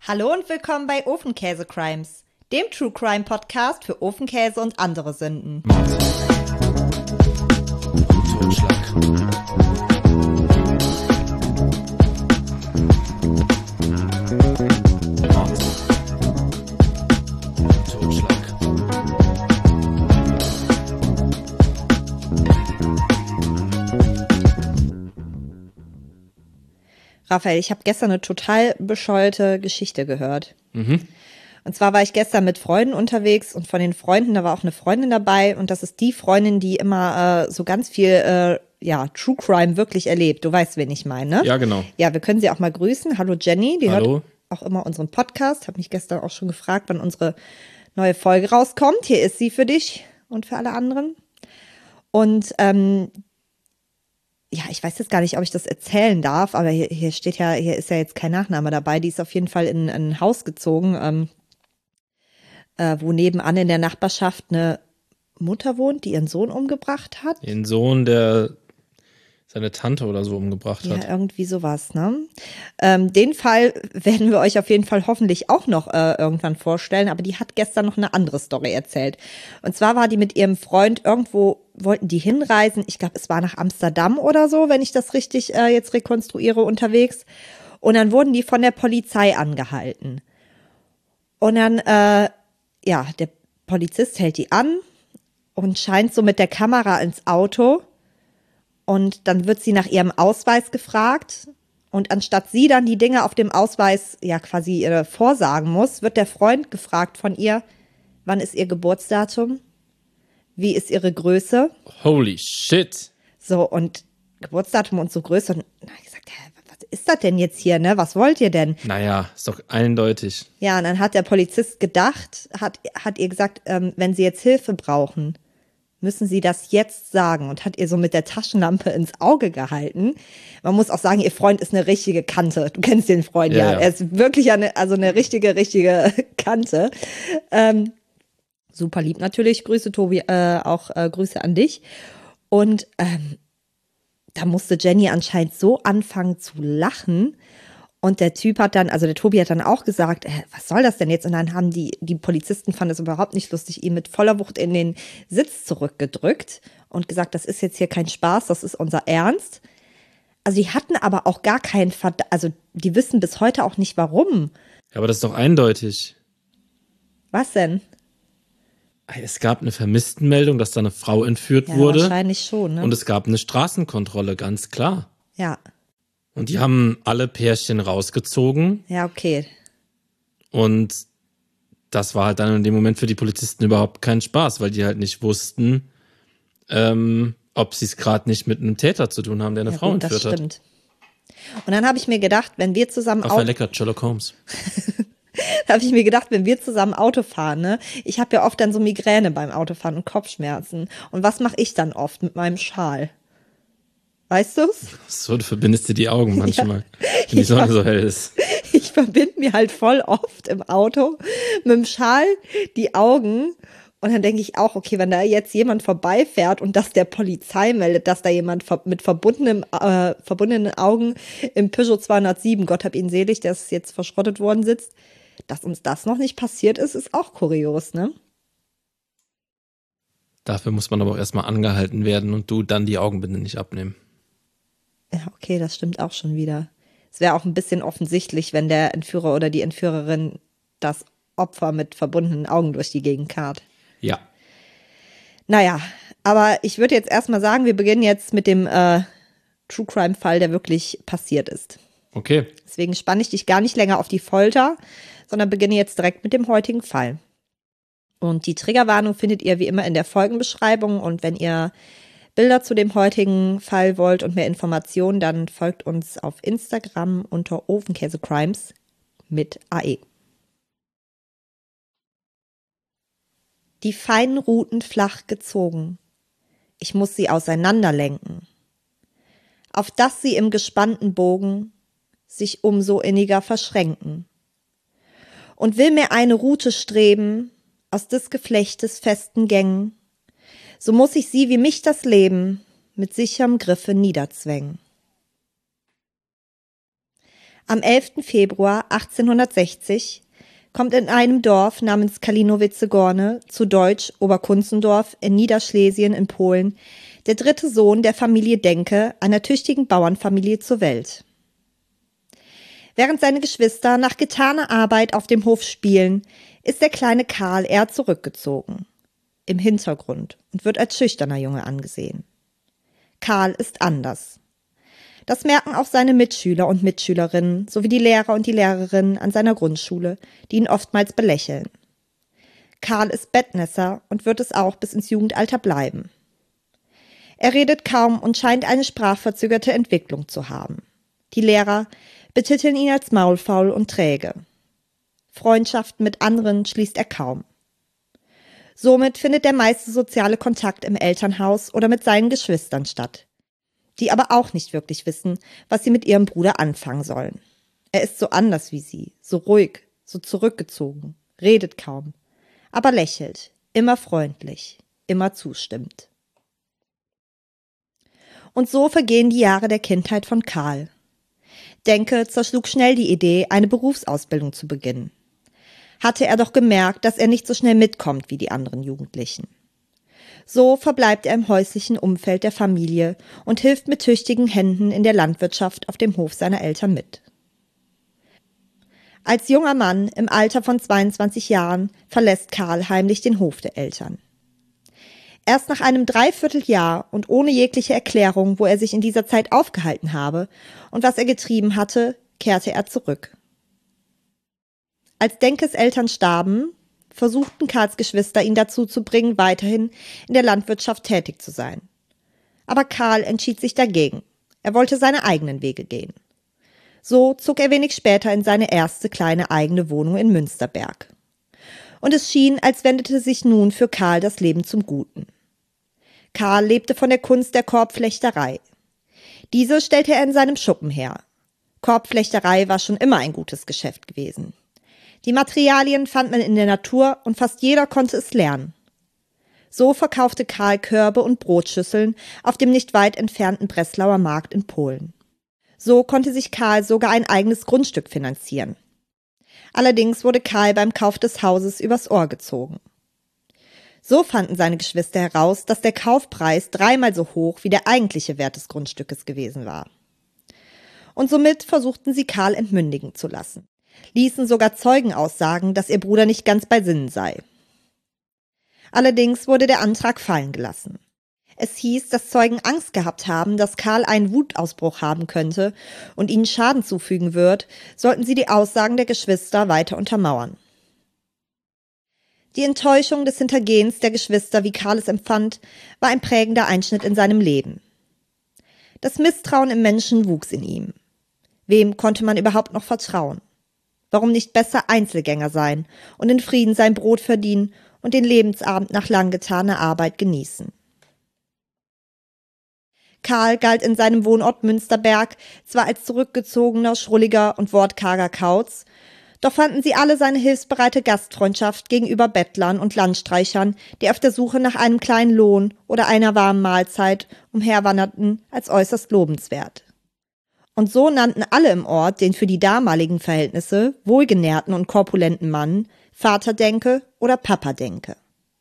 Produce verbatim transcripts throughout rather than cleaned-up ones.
Hallo und willkommen bei Ofenkäse Crimes, dem True Crime Podcast für Ofenkäse und andere Sünden. Totschlag. Mord. Totschlag. Raphael, ich habe gestern eine total bescheuerte Geschichte gehört. Mhm. Und zwar war ich gestern mit Freunden unterwegs und von den Freunden, da war auch eine Freundin dabei und das ist die Freundin, die immer äh, so ganz viel äh, ja, True Crime wirklich erlebt. Du weißt, wen ich meine, ne? Ja, genau. Ja, wir können sie auch mal grüßen. Hallo Jenny, die Hallo. hört auch immer unseren Podcast. Habe mich gestern auch schon gefragt, wann unsere neue Folge rauskommt. Hier ist sie für dich und für alle anderen. Und ähm, ja, ich weiß jetzt gar nicht, ob ich das erzählen darf, aber hier, hier steht ja, hier ist ja jetzt kein Nachname dabei. Die ist auf jeden Fall in, in ein Haus gezogen, ähm, äh, wo nebenan in der Nachbarschaft eine Mutter wohnt, die ihren Sohn umgebracht hat. Den Sohn, der seine Tante oder so umgebracht Ja, hat. irgendwie sowas, ne? Ähm, den Fall werden wir euch auf jeden Fall hoffentlich auch noch äh, irgendwann vorstellen, aber die hat gestern noch eine andere Story erzählt. Und zwar war die mit ihrem Freund irgendwo, wollten die hinreisen, ich glaube, es war nach Amsterdam oder so, wenn ich das richtig äh, jetzt rekonstruiere, unterwegs. Und dann wurden die von der Polizei angehalten. Und dann, äh, ja, der Polizist hält die an und scheint so mit der Kamera ins Auto. Und dann wird sie nach ihrem Ausweis gefragt. Und anstatt sie dann die Dinge auf dem Ausweis ja quasi äh, vorsagen muss, wird der Freund gefragt von ihr, wann ist ihr Geburtsdatum? Wie ist ihre Größe? Holy shit. So, und Geburtsdatum und so Größe. Und dann habe ich gesagt, hä, was ist das denn jetzt hier, ne? Was wollt ihr denn? Naja, ist doch eindeutig. Ja, und dann hat der Polizist gedacht, hat, hat ihr gesagt, ähm, wenn sie jetzt Hilfe brauchen, müssen Sie das jetzt sagen, und hat ihr so mit der Taschenlampe ins Auge gehalten. Man muss auch sagen, ihr Freund ist eine richtige Kante. Du kennst den Freund, ja. Ja, ja. Er ist wirklich eine, also eine richtige, richtige Kante. Ähm, super lieb natürlich. Grüße, Tobi, äh, auch äh, Grüße an dich. Und ähm, da musste Jenny anscheinend so anfangen zu lachen. Und der Typ hat dann, also der Tobi hat dann auch gesagt, äh, was soll das denn jetzt? Und dann haben die, die Polizisten fanden es überhaupt nicht lustig, ihn mit voller Wucht in den Sitz zurückgedrückt und gesagt, das ist jetzt hier kein Spaß, das ist unser Ernst. Also die hatten aber auch gar keinen Verdacht, also die wissen bis heute auch nicht warum. Ja, aber das ist doch eindeutig. Was denn? Es gab eine Vermisstenmeldung, dass da eine Frau entführt Ja, wurde. wahrscheinlich schon, ne? Und es gab eine Straßenkontrolle, ganz klar. Ja, Und die haben alle Pärchen rausgezogen. ja, okay. Und das war halt dann in dem Moment für die Polizisten überhaupt kein Spaß, weil die halt nicht wussten, ähm, ob sie es gerade nicht mit einem Täter zu tun haben, der eine Ja, Frau gut, das entführt hat. stimmt. Und dann habe ich mir gedacht, wenn wir zusammen Auch Auto, verleckert, Sherlock Holmes. habe ich mir gedacht, wenn wir zusammen Auto fahren, ne? Ich habe ja oft dann so Migräne beim Autofahren und Kopfschmerzen. Und was mache ich dann oft mit meinem Schal? Weißt du's? So, du verbindest dir die Augen manchmal, wenn die Ich Sonne hab- so hell ist. Ich verbinde mir halt voll oft im Auto mit dem Schal die Augen. Und dann denke ich auch, okay, wenn da jetzt jemand vorbeifährt und das der Polizei meldet, dass da jemand ver- mit verbundenem, äh, verbundenen Augen im Peugeot zweihundertsieben, Gott hab ihn selig, der ist jetzt verschrottet worden, sitzt, dass uns das noch nicht passiert ist, ist auch kurios, ne? Dafür muss man aber auch erstmal angehalten werden und du dann die Augenbinde nicht abnehmen. Ja, okay, das stimmt auch schon wieder. Es wäre auch ein bisschen offensichtlich, wenn der Entführer oder die Entführerin das Opfer mit verbundenen Augen durch die Gegend karrt. Ja. Naja, aber ich würde jetzt erstmal sagen, wir beginnen jetzt mit dem äh, True Crime-Fall, der wirklich passiert ist. Okay. Deswegen spanne ich dich gar nicht länger auf die Folter, sondern beginne jetzt direkt mit dem heutigen Fall. Und die Triggerwarnung findet ihr wie immer in der Folgenbeschreibung. Und wenn ihr Bilder zu dem heutigen Fall wollt und mehr Informationen, dann folgt uns auf Instagram unter Ofenkäse Crimes mit A E. Die feinen Ruten flach gezogen. Ich muss sie auseinanderlenken. Auf dass sie im gespannten Bogen sich umso inniger verschränken. Und will mir eine Rute streben aus des Geflechtes festen Gängen, so muss ich sie wie mich das Leben mit sicherem Griffe niederzwängen. Am elften Februar achtzehnhundertsechzig kommt in einem Dorf namens Kalinowice-Gorne, zu Deutsch Oberkunzendorf in Niederschlesien in Polen, der dritte Sohn der Familie Denke, einer tüchtigen Bauernfamilie, zur Welt. Während seine Geschwister nach getaner Arbeit auf dem Hof spielen, ist der kleine Karl eher zurückgezogen, im Hintergrund, und wird als schüchterner Junge angesehen. Karl ist anders. Das merken auch seine Mitschüler und Mitschülerinnen sowie die Lehrer und die Lehrerinnen an seiner Grundschule, die ihn oftmals belächeln. Karl ist Bettnässer und wird es auch bis ins Jugendalter bleiben. Er redet kaum und scheint eine sprachverzögerte Entwicklung zu haben. Die Lehrer betiteln ihn als maulfaul und träge. Freundschaften mit anderen schließt er kaum. Somit findet der meiste soziale Kontakt im Elternhaus oder mit seinen Geschwistern statt, die aber auch nicht wirklich wissen, was sie mit ihrem Bruder anfangen sollen. Er ist so anders wie sie, so ruhig, so zurückgezogen, redet kaum, aber lächelt, immer freundlich, immer zustimmt. Und so vergehen die Jahre der Kindheit von Karl. Denke zerschlug schnell die Idee, eine Berufsausbildung zu beginnen. Hatte er doch gemerkt, dass er nicht so schnell mitkommt wie die anderen Jugendlichen. So verbleibt er im häuslichen Umfeld der Familie und hilft mit tüchtigen Händen in der Landwirtschaft auf dem Hof seiner Eltern mit. Als junger Mann im Alter von zweiundzwanzig Jahren verlässt Karl heimlich den Hof der Eltern. Erst nach einem Dreivierteljahr und ohne jegliche Erklärung, wo er sich in dieser Zeit aufgehalten habe und was er getrieben hatte, kehrte er zurück. Als Denkes Eltern starben, versuchten Karls Geschwister ihn dazu zu bringen, weiterhin in der Landwirtschaft tätig zu sein. Aber Karl entschied sich dagegen. Er wollte seine eigenen Wege gehen. So zog er wenig später in seine erste kleine eigene Wohnung in Münsterberg. Und es schien, als wendete sich nun für Karl das Leben zum Guten. Karl lebte von der Kunst der Korbflechterei. Diese stellte er in seinem Schuppen her. Korbflechterei war schon immer ein gutes Geschäft gewesen. Die Materialien fand man in der Natur und fast jeder konnte es lernen. So verkaufte Karl Körbe und Brotschüsseln auf dem nicht weit entfernten Breslauer Markt in Polen. So konnte sich Karl sogar ein eigenes Grundstück finanzieren. Allerdings wurde Karl beim Kauf des Hauses übers Ohr gezogen. So fanden seine Geschwister heraus, dass der Kaufpreis dreimal so hoch wie der eigentliche Wert des Grundstückes gewesen war. Und somit versuchten sie Karl entmündigen zu lassen, ließen sogar Zeugen aussagen, dass ihr Bruder nicht ganz bei Sinnen sei. Allerdings wurde der Antrag fallen gelassen. Es hieß, dass Zeugen Angst gehabt haben, dass Karl einen Wutausbruch haben könnte und ihnen Schaden zufügen wird, sollten sie die Aussagen der Geschwister weiter untermauern. Die Enttäuschung des Hintergehens der Geschwister, wie Karl es empfand, war ein prägender Einschnitt in seinem Leben. Das Misstrauen im Menschen wuchs in ihm. Wem konnte man überhaupt noch vertrauen? Warum nicht besser Einzelgänger sein und in Frieden sein Brot verdienen und den Lebensabend nach lang getaner Arbeit genießen? Karl galt in seinem Wohnort Münsterberg zwar als zurückgezogener, schrulliger und wortkarger Kauz, doch fanden sie alle seine hilfsbereite Gastfreundschaft gegenüber Bettlern und Landstreichern, die auf der Suche nach einem kleinen Lohn oder einer warmen Mahlzeit umherwanderten, als äußerst lobenswert. Und so nannten alle im Ort den für die damaligen Verhältnisse wohlgenährten und korpulenten Mann Vater Denke oder Papa Denke.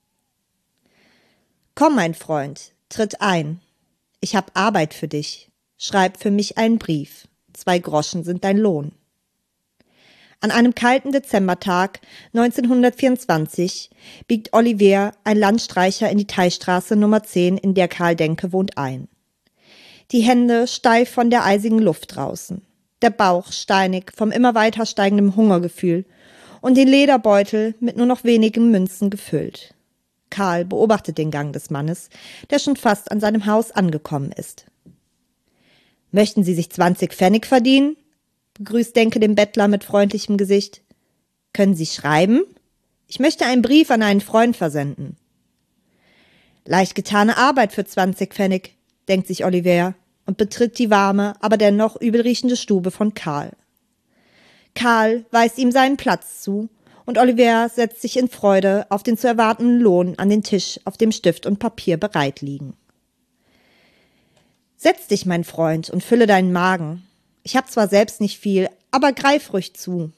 »Komm, mein Freund, tritt ein. Ich hab Arbeit für dich. Schreib für mich einen Brief. Zwei Groschen sind dein Lohn.« An einem kalten Dezembertag neunzehnhundertvierundzwanzig biegt Olivier, ein Landstreicher, in die Teichstraße Nummer zehn, in der Karl Denke wohnt, ein. Die Hände steif von der eisigen Luft draußen, der Bauch steinig vom immer weiter steigenden Hungergefühl und den Lederbeutel mit nur noch wenigen Münzen gefüllt. Karl beobachtet den Gang des Mannes, der schon fast an seinem Haus angekommen ist. »Möchten Sie sich zwanzig Pfennig verdienen?« begrüßt Denke den Bettler mit freundlichem Gesicht. »Können Sie schreiben? Ich möchte einen Brief an einen Freund versenden.« »Leicht getane Arbeit für zwanzig Pfennig«, denkt sich Olivier und betritt die warme, aber dennoch übelriechende Stube von Karl. Karl weist ihm seinen Platz zu und Olivier setzt sich in Freude auf den zu erwartenden Lohn an den Tisch, auf dem Stift und Papier bereit liegen. »Setz dich, mein Freund, und fülle deinen Magen. Ich habe zwar selbst nicht viel, Aber greif ruhig zu.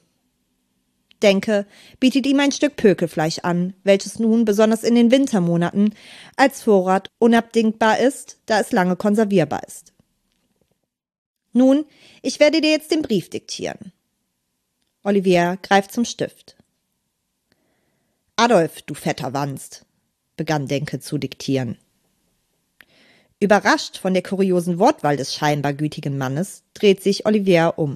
Denke bietet ihm ein Stück Pökelfleisch an, welches nun besonders in den Wintermonaten als Vorrat unabdingbar ist, da es lange konservierbar ist. Nun, ich werde dir jetzt den Brief diktieren. Olivier greift zum Stift. Adolf, du fetter Wanst, begann Denke zu diktieren. Überrascht von der kuriosen Wortwahl des scheinbar gütigen Mannes, dreht sich Olivier um.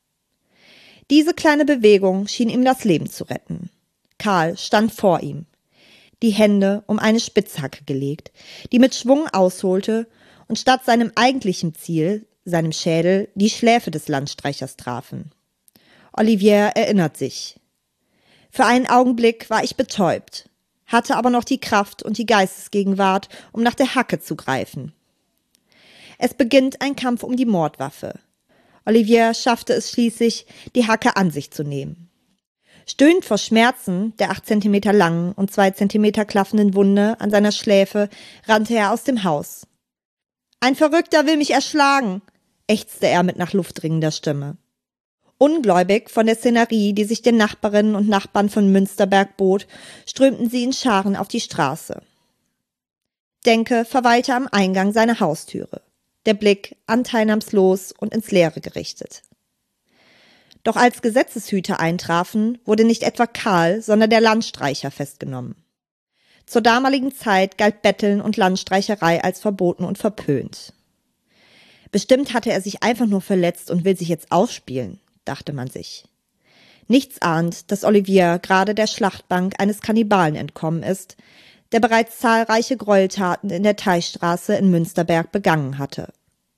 Diese kleine Bewegung schien ihm das Leben zu retten. Karl stand vor ihm, die Hände um eine Spitzhacke gelegt, die mit Schwung ausholte und statt seinem eigentlichen Ziel, seinem Schädel, die Schläfe des Landstreichers trafen. Olivier erinnert sich. Für einen Augenblick war ich betäubt, hatte aber noch die Kraft und die Geistesgegenwart, um nach der Hacke zu greifen. Es beginnt ein Kampf um die Mordwaffe. Olivier schaffte es schließlich, die Hacke an sich zu nehmen. Stöhnend vor Schmerzen der acht Zentimeter langen und zwei Zentimeter klaffenden Wunde an seiner Schläfe rannte er aus dem Haus. »Ein Verrückter will mich erschlagen«, ächzte er mit nach Luft dringender Stimme. Ungläubig von der Szenerie, die sich den Nachbarinnen und Nachbarn von Münsterberg bot, strömten sie in Scharen auf die Straße. Denke verweilte am Eingang seiner Haustüre, der Blick anteilnahmslos und ins Leere gerichtet. Doch als Gesetzeshüter eintrafen, wurde nicht etwa Karl, sondern der Landstreicher festgenommen. Zur damaligen Zeit galt Betteln und Landstreicherei als verboten und verpönt. Bestimmt hatte er sich einfach nur verletzt und will sich jetzt aufspielen, dachte man sich. Nichts ahnt, dass Olivier gerade der Schlachtbank eines Kannibalen entkommen ist, der bereits zahlreiche Gräueltaten in der Teichstraße in Münsterberg begangen hatte.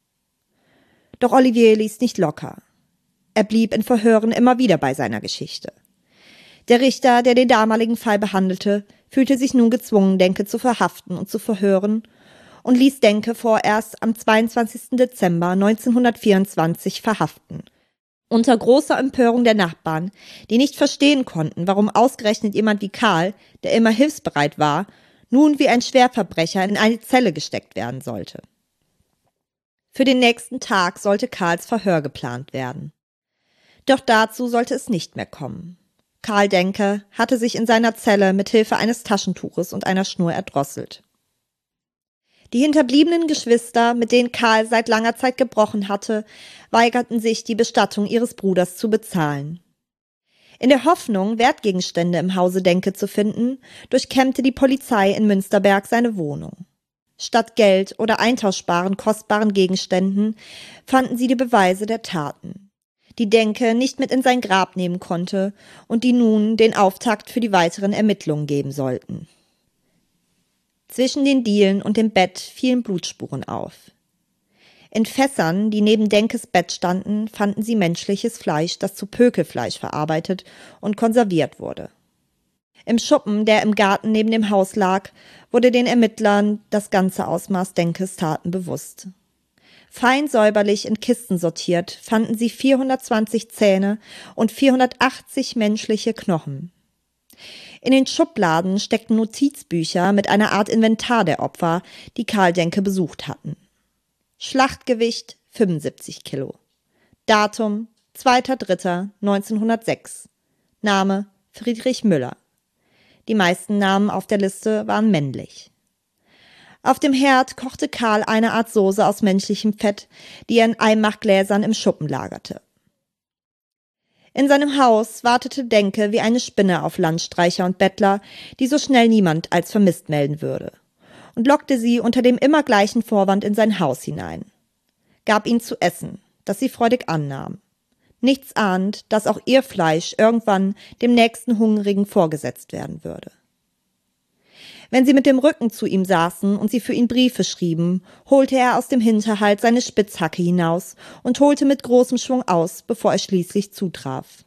Doch Olivier ließ nicht locker. Er blieb in Verhören immer wieder bei seiner Geschichte. Der Richter, der den damaligen Fall behandelte, fühlte sich nun gezwungen, Denke zu verhaften und zu verhören und ließ Denke vorerst am zweiundzwanzigsten Dezember neunzehnhundertvierundzwanzig verhaften. Unter großer Empörung der Nachbarn, die nicht verstehen konnten, warum ausgerechnet jemand wie Karl, der immer hilfsbereit war, nun wie ein Schwerverbrecher in eine Zelle gesteckt werden sollte. Für den nächsten Tag sollte Karls Verhör geplant werden. Doch dazu sollte es nicht mehr kommen. Karl Denke hatte sich in seiner Zelle mit Hilfe eines Taschentuches und einer Schnur erdrosselt. Die hinterbliebenen Geschwister, mit denen Karl seit langer Zeit gebrochen hatte, weigerten sich, die Bestattung ihres Bruders zu bezahlen. In der Hoffnung, Wertgegenstände im Hause Denke zu finden, durchkämmte die Polizei in Münsterberg seine Wohnung. Statt Geld oder eintauschbaren, kostbaren Gegenständen fanden sie die Beweise der Taten, die Denke nicht mit in sein Grab nehmen konnte und die nun den Auftakt für die weiteren Ermittlungen geben sollten. Zwischen den Dielen und dem Bett fielen Blutspuren auf. In Fässern, die neben Denkes Bett standen, fanden sie menschliches Fleisch, das zu Pökelfleisch verarbeitet und konserviert wurde. Im Schuppen, der im Garten neben dem Haus lag, wurde den Ermittlern das ganze Ausmaß Denkes Taten bewusst. Fein säuberlich in Kisten sortiert fanden sie vierhundertzwanzig Zähne und vierhundertachtzig menschliche Knochen. In den Schubladen steckten Notizbücher mit einer Art Inventar der Opfer, die Karl Denke besucht hatten. Schlachtgewicht fünfundsiebzig Kilo. Datum zweiter dritter neunzehnhundertsechs. Name Friedrich Müller. Die meisten Namen auf der Liste waren männlich. Auf dem Herd kochte Karl eine Art Soße aus menschlichem Fett, die er in Einmachgläsern im Schuppen lagerte. In seinem Haus wartete Denke wie eine Spinne auf Landstreicher und Bettler, die so schnell niemand als vermisst melden würde, und lockte sie unter dem immer gleichen Vorwand in sein Haus hinein. Gab ihnen zu essen, das sie freudig annahmen, nichts ahnend, dass auch ihr Fleisch irgendwann dem nächsten Hungrigen vorgesetzt werden würde. Wenn sie mit dem Rücken zu ihm saßen und sie für ihn Briefe schrieben, holte er aus dem Hinterhalt seine Spitzhacke hinaus und holte mit großem Schwung aus, bevor er schließlich zutraf.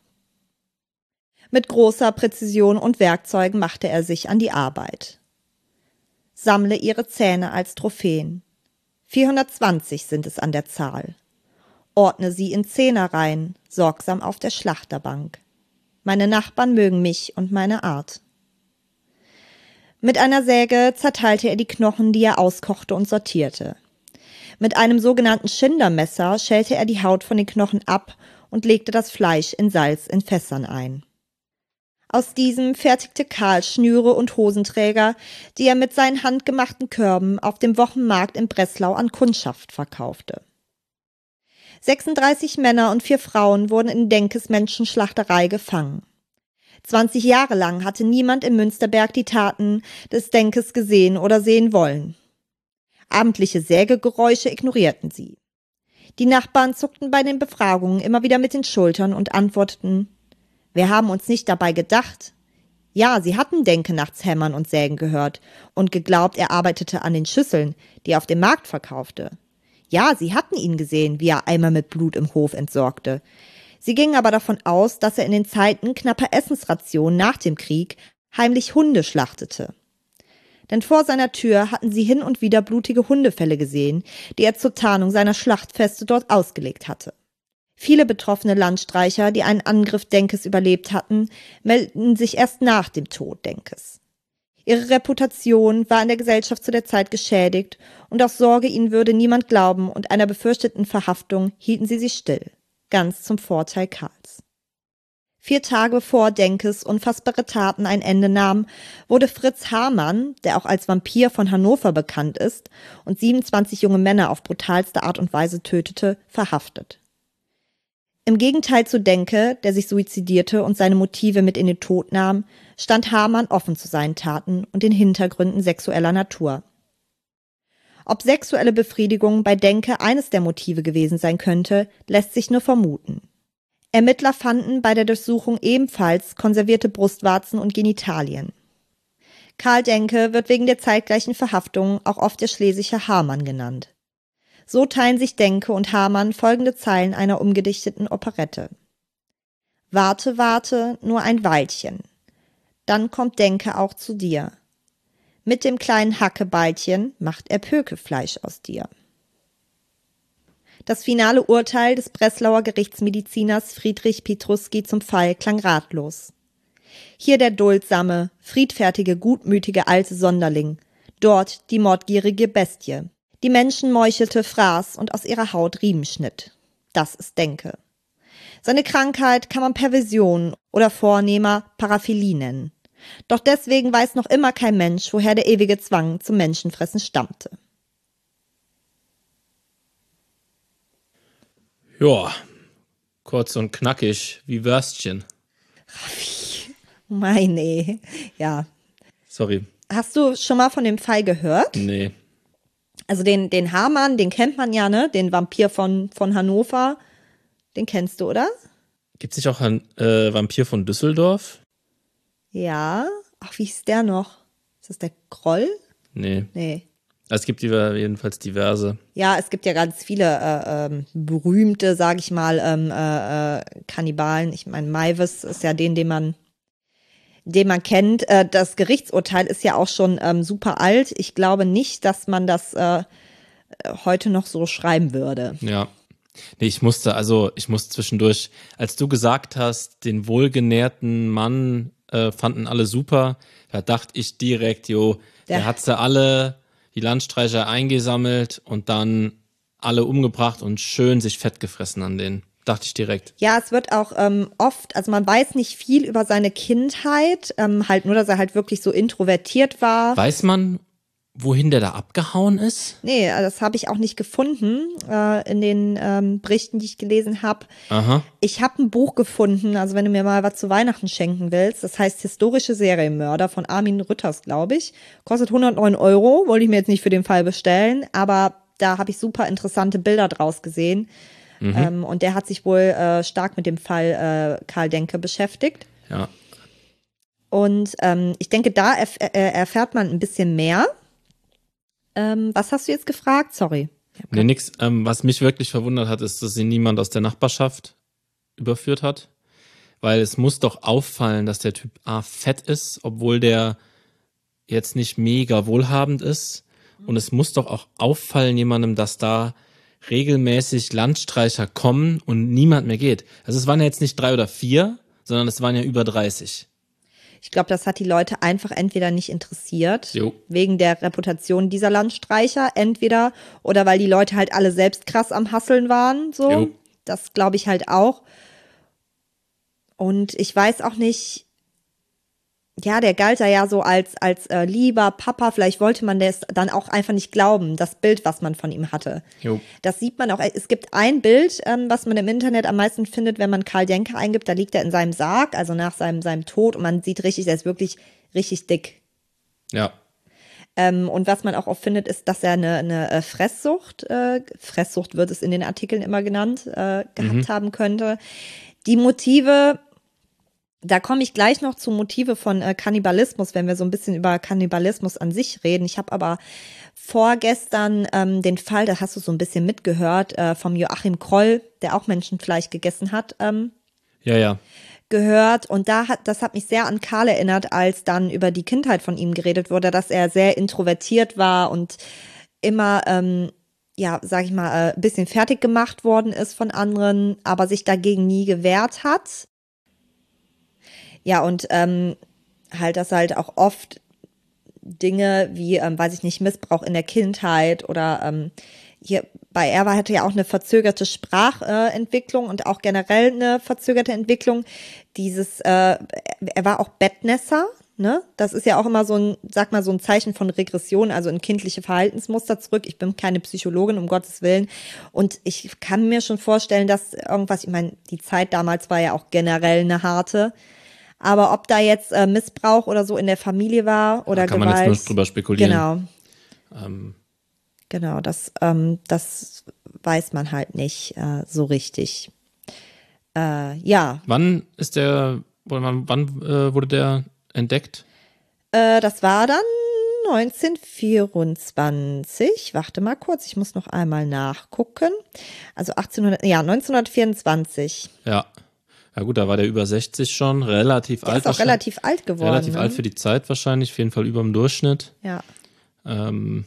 Mit großer Präzision und Werkzeugen machte er sich an die Arbeit. Sammle ihre Zähne als Trophäen. vierhundertzwanzig sind es an der Zahl. Ordne sie in Zehnerreihen, sorgsam auf der Schlachterbank. Meine Nachbarn mögen mich und meine Art. Mit einer Säge zerteilte er die Knochen, die er auskochte und sortierte. Mit einem sogenannten Schindermesser schälte er die Haut von den Knochen ab und legte das Fleisch in Salz in Fässern ein. Aus diesem fertigte Karl Schnüre und Hosenträger, die er mit seinen handgemachten Körben auf dem Wochenmarkt in Breslau an Kundschaft verkaufte. sechsunddreißig Männer und vier Frauen wurden in Denkes Menschenschlachterei gefangen. zwanzig Jahre lang hatte niemand in Münsterberg die Taten des Denkes gesehen oder sehen wollen. Abendliche Sägegeräusche ignorierten sie. Die Nachbarn zuckten bei den Befragungen immer wieder mit den Schultern und antworteten: Wir haben uns nicht dabei gedacht. Ja, sie hatten Denke nachts hämmern und sägen gehört und geglaubt, er arbeitete an den Schüsseln, die er auf dem Markt verkaufte. Ja, sie hatten ihn gesehen, wie er Eimer mit Blut im Hof entsorgte. Sie gingen aber davon aus, dass er in den Zeiten knapper Essensrationen nach dem Krieg heimlich Hunde schlachtete. Denn vor seiner Tür hatten sie hin und wieder blutige Hundefelle gesehen, die er zur Tarnung seiner Schlachtfeste dort ausgelegt hatte. Viele betroffene Landstreicher, die einen Angriff Denkes überlebt hatten, meldeten sich erst nach dem Tod Denkes. Ihre Reputation war in der Gesellschaft zu der Zeit geschädigt und aus Sorge, ihnen würde niemand glauben und einer befürchteten Verhaftung hielten sie sich still, ganz zum Vorteil Karls. Vier Tage bevor Denkes unfassbare Taten ein Ende nahmen, wurde Fritz Hamann, der auch als Vampir von Hannover bekannt ist und siebenundzwanzig junge Männer auf brutalste Art und Weise tötete, verhaftet. Im Gegenteil zu Denke, der sich suizidierte und seine Motive mit in den Tod nahm, stand Hamann offen zu seinen Taten und den Hintergründen sexueller Natur. Ob sexuelle Befriedigung bei Denke eines der Motive gewesen sein könnte, lässt sich nur vermuten. Ermittler fanden bei der Durchsuchung ebenfalls konservierte Brustwarzen und Genitalien. Karl Denke wird wegen der zeitgleichen Verhaftung auch oft der schlesische Hamann genannt. So teilen sich Denke und Hamann folgende Zeilen einer umgedichteten Operette. Warte, warte, nur ein Weilchen. Dann kommt Denke auch zu dir. Mit dem kleinen Hackebeilchen macht er Pökelfleisch aus dir. Das finale Urteil des Breslauer Gerichtsmediziners Friedrich Pietruski zum Fall klang ratlos. Hier der duldsame, friedfertige, gutmütige alte Sonderling, dort die mordgierige Bestie, die Menschen meuchelte, fraß und aus ihrer Haut Riemen schnitt. Das ist Denke. Seine Krankheit kann man Perversion oder vornehmer Paraphilie nennen. Doch deswegen weiß noch immer kein Mensch, woher der ewige Zwang zum Menschenfressen stammte. Ja, kurz und knackig wie Würstchen. Raffi, meine, ja. Sorry. Hast du schon mal von dem Fall gehört? Nee. Also den, den Hamann, den kennt man ja, ne? Den Vampir von, von Hannover. Den kennst du, oder? Gibt's nicht auch einen äh, Vampir von Düsseldorf? Ja. Ach, wie hieß der noch? Ist das der Groll? Nee. Nee. Es gibt jedenfalls diverse. Ja, es gibt ja ganz viele äh, ähm, berühmte, sag ich mal, ähm, äh, Kannibalen. Ich meine, Maivis ist ja den, den man, den man kennt. Äh, das Gerichtsurteil ist ja auch schon ähm, super alt. Ich glaube nicht, dass man das äh, heute noch so schreiben würde. Ja. Nee, ich musste, also ich musste zwischendurch, als du gesagt hast, den wohlgenährten Mann äh, fanden alle super, da dachte ich direkt, jo, der, der hat sie alle, die Landstreicher eingesammelt und dann alle umgebracht und schön sich fett gefressen an denen. Dachte ich direkt. Ja, es wird auch ähm, oft, also man weiß nicht viel über seine Kindheit, ähm, halt nur, dass er halt wirklich so introvertiert war. Weiß man, wohin der da abgehauen ist? Nee, das habe ich auch nicht gefunden äh, in den ähm, Berichten, die ich gelesen habe. Aha. Ich habe ein Buch gefunden, also wenn du mir mal was zu Weihnachten schenken willst, das heißt Historische Serienmörder von Armin Rütters, glaube ich. Kostet hundertneun Euro, wollte ich mir jetzt nicht für den Fall bestellen, aber da habe ich super interessante Bilder draus gesehen. Mhm. Ähm, und der hat sich wohl äh, stark mit dem Fall äh, Karl Denke beschäftigt. Ja. Und ähm, ich denke, da erf- äh, erfährt man ein bisschen mehr. Ähm, was hast du jetzt gefragt? Sorry. Nee, nix. Ähm, was mich wirklich verwundert hat, ist, dass sie niemand aus der Nachbarschaft überführt hat. Weil es muss doch auffallen, dass der Typ A fett ist, obwohl der jetzt nicht mega wohlhabend ist. Und es muss doch auch auffallen jemandem, dass da regelmäßig Landstreicher kommen und niemand mehr geht. Also es waren ja jetzt nicht drei oder vier, sondern es waren ja über dreißig. Ich glaube, das hat die Leute einfach entweder nicht interessiert, Jo. wegen der Reputation dieser Landstreicher, entweder, oder weil die Leute halt alle selbst krass am Hasseln waren, so. Jo. Das glaube ich halt auch. Und ich weiß auch nicht, ja, der galt da ja so als, als äh, lieber Papa. Vielleicht wollte man das dann auch einfach nicht glauben, das Bild, was man von ihm hatte. Jo. Das sieht man auch. Es gibt ein Bild, ähm, was man im Internet am meisten findet, wenn man Karl Denker eingibt. Da liegt er in seinem Sarg, also nach seinem, seinem Tod. Und man sieht richtig, er ist wirklich richtig dick. Ja. Ähm, und was man auch oft findet, ist, dass er eine, eine äh, Fresssucht, äh, Fresssucht wird es in den Artikeln immer genannt, äh, gehabt Mhm. haben könnte. Die Motive, da komme ich gleich noch zu Motive von äh, Kannibalismus, wenn wir so ein bisschen über Kannibalismus an sich reden. Ich habe aber vorgestern ähm, den Fall, da hast du so ein bisschen mitgehört, äh, vom Joachim Kroll, der auch Menschenfleisch gegessen hat, ähm, Ja, ja. gehört. Und da hat, das hat mich sehr an Karl erinnert, als dann über die Kindheit von ihm geredet wurde, dass er sehr introvertiert war und immer, ähm, ja, sag ich mal, äh, ein bisschen fertig gemacht worden ist von anderen, aber sich dagegen nie gewehrt hat. Ja, und ähm, halt, dass halt auch oft Dinge wie, ähm, weiß ich nicht, Missbrauch in der Kindheit oder ähm, hier bei er war hatte ja auch eine verzögerte Sprachentwicklung äh, und auch generell eine verzögerte Entwicklung. Dieses, äh, er war auch Bettnässer, ne? Das ist ja auch immer so ein, sag mal, so ein Zeichen von Regression, also in kindliche Verhaltensmuster zurück. Ich bin keine Psychologin, um Gottes Willen. Und ich kann mir schon vorstellen, dass irgendwas, ich meine, die Zeit damals war ja auch generell eine harte. Aber ob da jetzt äh, Missbrauch oder so in der Familie war oder Da kann Gewalt. man jetzt nur drüber spekulieren. Genau, Ähm, genau, das, ähm, das weiß man halt nicht äh, so richtig. Äh, ja, wann ist der, oder wann, wann äh, wurde der entdeckt? äh, das war dann neunzehnhundertvierundzwanzig. Warte mal kurz, ich muss noch einmal nachgucken. Also achtzehnhundert, ja, neunzehnhundertvierundzwanzig. Ja. Ja gut, da war der über sechzig schon, relativ Der alt. ist auch wahrscheinlich. relativ alt geworden. Relativ ne? alt für die Zeit wahrscheinlich, auf jeden Fall über dem Durchschnitt. Ja. Ähm,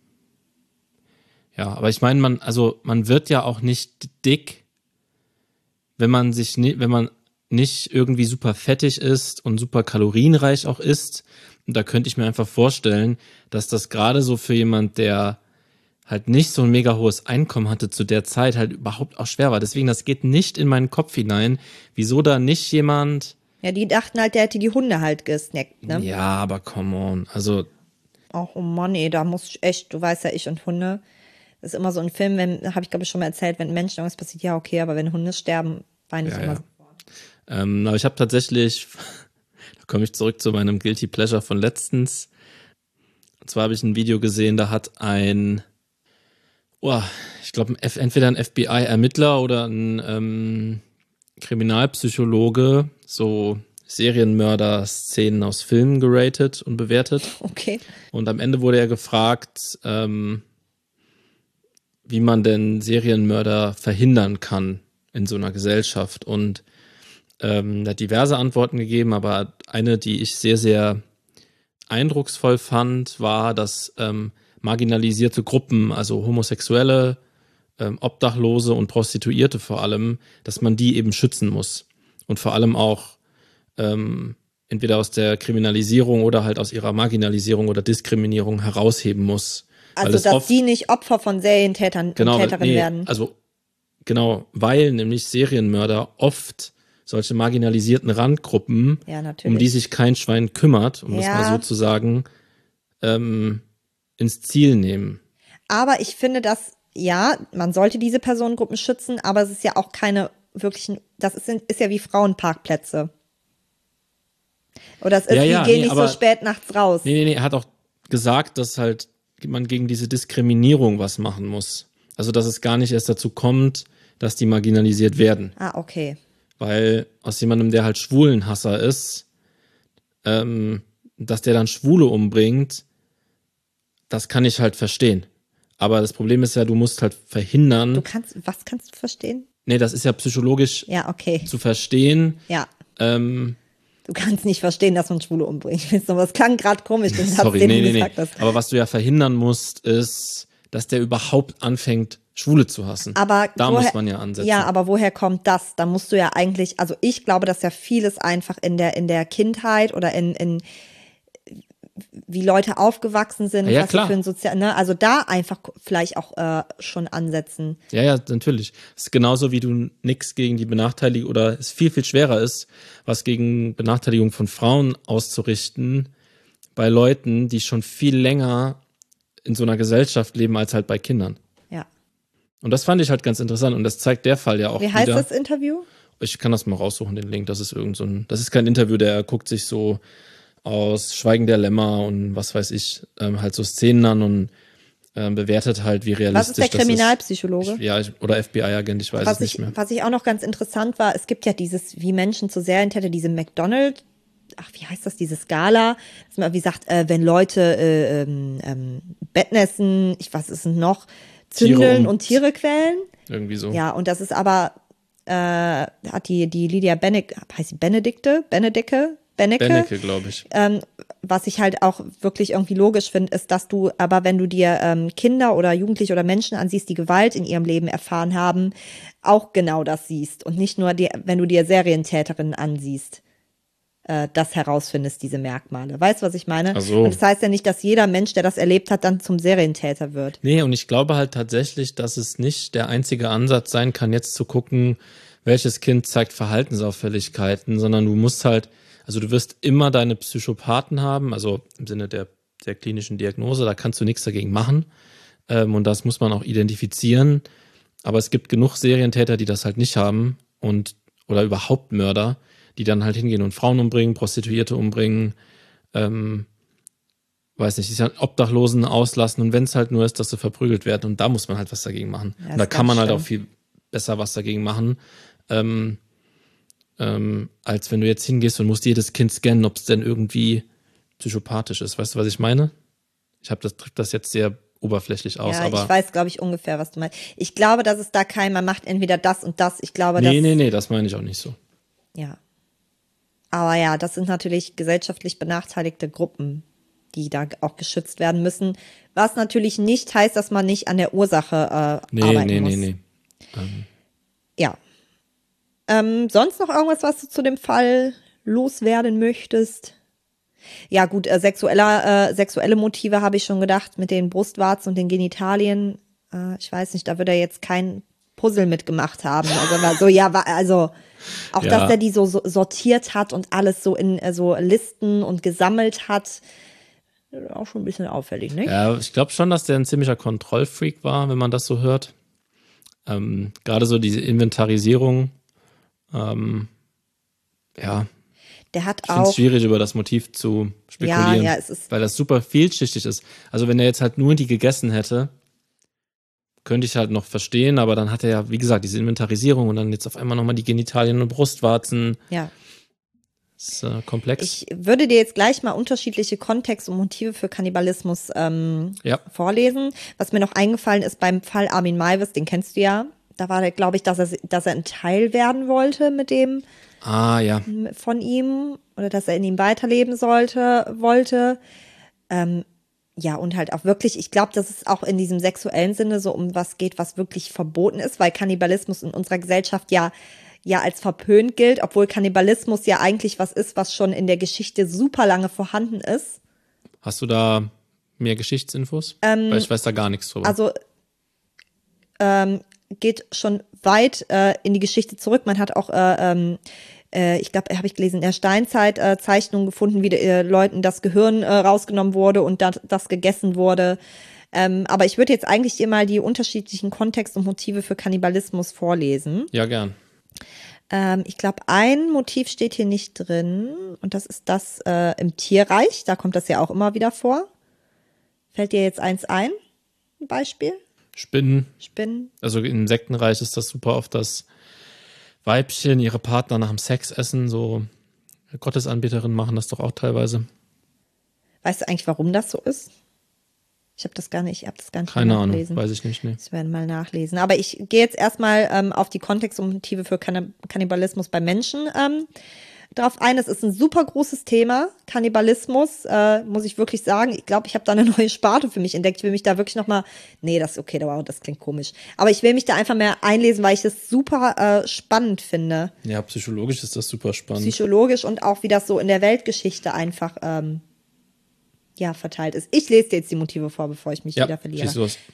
ja, aber ich meine, man, also man wird ja auch nicht dick, wenn man sich ni- wenn man nicht irgendwie super fettig ist und super kalorienreich auch isst. Und da könnte ich mir einfach vorstellen, dass das gerade so für jemand, der halt nicht so ein mega hohes Einkommen hatte zu der Zeit, halt überhaupt auch schwer war. Deswegen, das geht nicht in meinen Kopf hinein, wieso da nicht jemand, Ja, die dachten halt, der hätte die Hunde halt gesnackt, ne? ja, aber come on, also Auch, oh Mann, ey, da muss ich echt, du weißt ja, ich und Hunde. Das ist immer so ein Film, wenn, habe ich glaube ich schon mal erzählt, wenn Menschen irgendwas passiert, ja, okay, aber wenn Hunde sterben, weine ich Ja, immer ja. so. Ähm, aber ich habe tatsächlich, da komme ich zurück zu meinem Guilty Pleasure von letztens. Und zwar habe ich ein Video gesehen, da hat ein, oh, ich glaube, entweder ein F B I-Ermittler oder ein ähm, Kriminalpsychologe so Serienmörder-Szenen aus Filmen geratet und bewertet. Okay. Und am Ende wurde er gefragt, ähm, wie man denn Serienmörder verhindern kann in so einer Gesellschaft. Und ähm, er hat diverse Antworten gegeben, aber eine, die ich sehr, sehr eindrucksvoll fand, war, dass ähm, marginalisierte Gruppen, also Homosexuelle, ähm, Obdachlose und Prostituierte vor allem, dass man die eben schützen muss. Und vor allem auch ähm, entweder aus der Kriminalisierung oder halt aus ihrer Marginalisierung oder Diskriminierung herausheben muss. Weil Also, es dass oft, die nicht Opfer von Serientätern genau, und weil- Täterinnen nee, werden. Also genau, weil nämlich Serienmörder oft solche marginalisierten Randgruppen, Ja, natürlich. um die sich kein Schwein kümmert, um es Ja. mal so zu sagen, ähm, ins Ziel nehmen. Aber ich finde, dass, ja, man sollte diese Personengruppen schützen, aber es ist ja auch keine wirklichen, das ist, ist ja wie Frauenparkplätze. Oder es ist, Ja, die ja, gehen nee, nicht aber- so spät nachts raus. Nee, nee, nee, er hat auch gesagt, dass halt man gegen diese Diskriminierung was machen muss. Also, dass es gar nicht erst dazu kommt, dass die marginalisiert werden. Ah, okay. Weil aus jemandem, der halt Schwulenhasser ist, ähm, dass der dann Schwule umbringt, das kann ich halt verstehen. Aber das Problem ist ja, du musst halt verhindern. Du kannst, was kannst du verstehen? Nee, das ist ja psychologisch Ja, okay. zu verstehen. Ja. Ähm, Du kannst nicht verstehen, dass man Schwule umbringt. Aber es klang gerade komisch, den Satz, sorry, den nee, du nee, nee. gesagt hast. Aber was du ja verhindern musst, ist, dass der überhaupt anfängt, Schwule zu hassen. Aber da woher, muss man ja ansetzen. Ja, aber woher kommt das? Da musst du ja eigentlich, also ich glaube, dass ja vieles einfach in der, in der Kindheit oder in, in wie Leute aufgewachsen sind, ja, ja, was klar. sie für ein Sozial, ne? Also da einfach vielleicht auch äh, schon ansetzen. Ja, ja, natürlich. Es ist genauso, wie du nichts gegen die Benachteiligung oder es viel, viel schwerer ist, was gegen Benachteiligung von Frauen auszurichten bei Leuten, die schon viel länger in so einer Gesellschaft leben, als halt bei Kindern. Ja. Und das fand ich halt ganz interessant und das zeigt der Fall ja auch Wie heißt wieder. das Interview? Ich kann das mal raussuchen, den Link. Das ist irgend so ein, das ist kein Interview, der guckt sich so aus Schweigen der Lämmer und was weiß ich, ähm, halt so Szenen an und ähm, bewertet halt, wie realistisch Was ist der das Kriminalpsychologe? ist. Ja, ich, oder F B I-Agent, ich weiß was es nicht ich, mehr. Was ich auch noch ganz interessant war, es gibt ja dieses, wie Menschen zu Serientäter, diese McDonald, ach, wie heißt das, diese Skala, dass man wie sagt, äh, wenn Leute äh, ähm, ähm, Bettnässen, ich weiß es noch, zündeln Tiere und- und Tiere quälen. Irgendwie so. Ja, und das ist aber, äh, hat die, die Lydia Benedikt, heißt sie Benedikte? Benedicke? Bennecke? Bennecke, glaube ich. Ähm, was ich halt auch wirklich irgendwie logisch finde, ist, dass du, aber wenn du dir ähm, Kinder oder Jugendliche oder Menschen ansiehst, die Gewalt in ihrem Leben erfahren haben, auch genau das siehst. Und nicht nur, die, wenn du dir Serientäterinnen ansiehst, äh, das herausfindest, diese Merkmale. Weißt du, was ich meine? Ach so. Und das heißt ja nicht, dass jeder Mensch, der das erlebt hat, dann zum Serientäter wird. Nee, und ich glaube halt tatsächlich, dass es nicht der einzige Ansatz sein kann, jetzt zu gucken, welches Kind zeigt Verhaltensauffälligkeiten, sondern du musst halt, also du wirst immer deine Psychopathen haben, also im Sinne der, der klinischen Diagnose, da kannst du nichts dagegen machen. Ähm, und das muss man auch identifizieren. Aber es gibt genug Serientäter, die das halt nicht haben und oder überhaupt Mörder, die dann halt hingehen und Frauen umbringen, Prostituierte umbringen, ähm, weiß nicht, die Obdachlosen auslassen und wenn es halt nur ist, dass sie verprügelt werden und da muss man halt was dagegen machen. Ja, und da ist kann ganz man halt schlimm. auch viel besser was dagegen machen, ähm, ähm, als wenn du jetzt hingehst und musst jedes Kind scannen, ob es denn irgendwie psychopathisch ist. Weißt du, was ich meine? Ich habe das drückt das jetzt sehr oberflächlich aus, Ja, aber ich weiß, glaube ich, ungefähr, was du meinst. Ich glaube, dass es da kein, man macht entweder das und das. Ich glaube, nee, dass, nee, nee, das meine ich auch nicht so. ja. Aber ja, das sind natürlich gesellschaftlich benachteiligte Gruppen, die da auch geschützt werden müssen. Was natürlich nicht heißt, dass man nicht an der Ursache äh, Nee, arbeiten nee, muss. nee, nee. Ähm, Ja. Ähm, sonst noch irgendwas, was du zu dem Fall loswerden möchtest? Ja, gut, äh, sexueller, äh, sexuelle Motive habe ich schon gedacht, mit den Brustwarzen und den Genitalien. Äh, ich weiß nicht, da wird er jetzt kein Puzzle mitgemacht haben. Also, war so, ja, war, also auch, Ja. dass er die so, so sortiert hat und alles so in äh, so Listen und gesammelt hat. Auch schon ein bisschen auffällig, ne? Ja, ich glaube schon, dass der ein ziemlicher Kontrollfreak war, wenn man das so hört. Ähm, Gerade so diese Inventarisierung. Ähm, ja, Der hat ich finde es auch, schwierig, über das Motiv zu spekulieren, ja, es ist- weil das super vielschichtig ist. Also wenn er jetzt halt nur die gegessen hätte, könnte ich halt noch verstehen, aber dann hat er ja, wie gesagt, diese Inventarisierung und dann jetzt auf einmal nochmal die Genitalien und Brustwarzen. ja. Das ist äh, komplex. Ich würde dir jetzt gleich mal unterschiedliche Kontexte und Motive für Kannibalismus ähm, Ja. vorlesen. Was mir noch eingefallen ist beim Fall Armin Maivis, den kennst du ja. Da war, glaube ich, dass er, dass er ein Teil werden wollte mit dem Ah, ja. von ihm oder dass er in ihm weiterleben sollte, wollte. Ähm, ja, und halt auch wirklich, ich glaube, dass es auch in diesem sexuellen Sinne so um was geht, was wirklich verboten ist, weil Kannibalismus in unserer Gesellschaft ja ja als verpönt gilt, obwohl Kannibalismus ja eigentlich was ist, was schon in der Geschichte super lange vorhanden ist. Hast du da mehr Geschichtsinfos? Weil ich weiß da gar nichts drüber. Also ähm, geht schon weit äh, in die Geschichte zurück. Man hat auch, äh, ähm, äh, ich glaube, habe ich gelesen, in der Steinzeit äh, Zeichnungen gefunden, wie äh, Leuten das Gehirn äh, rausgenommen wurde und dat, das gegessen wurde. Ähm, aber ich würde jetzt eigentlich dir mal die unterschiedlichen Kontexte und Motive für Kannibalismus vorlesen. Ja, gern. Ähm, ich glaube, ein Motiv steht hier nicht drin und das ist das äh, im Tierreich. Da kommt das ja auch immer wieder vor. Fällt dir jetzt eins ein? Ein Beispiel? Spinnen. Spinnen? Also im Insektenreich ist das super oft, dass Weibchen ihre Partner nach dem Sex essen. So Gottesanbeterinnen machen das doch auch teilweise. Weißt du eigentlich, warum das so ist? Ich habe das gar nicht, ich habe das gar nicht Keine Ahnung, nachgelesen. weiß ich nicht. Nee. Das werden wir mal nachlesen. Aber ich gehe jetzt erstmal ähm, auf die Kontexte und Motive für Kann- Kannibalismus bei Menschen ähm, drauf ein. Es ist ein super großes Thema, Kannibalismus, äh, muss ich wirklich sagen. Ich glaube, ich habe da eine neue Sparte für mich entdeckt. Ich will mich da wirklich nochmal, nee, das ist okay, wow, das klingt komisch. Aber ich will mich da einfach mehr einlesen, weil ich das super äh, spannend finde. Ja, psychologisch ist das super spannend. Psychologisch und auch, wie das so in der Weltgeschichte einfach ähm, ja, verteilt ist. Ich lese dir jetzt die Motive vor, bevor ich mich ja, wieder verliere. schieß los.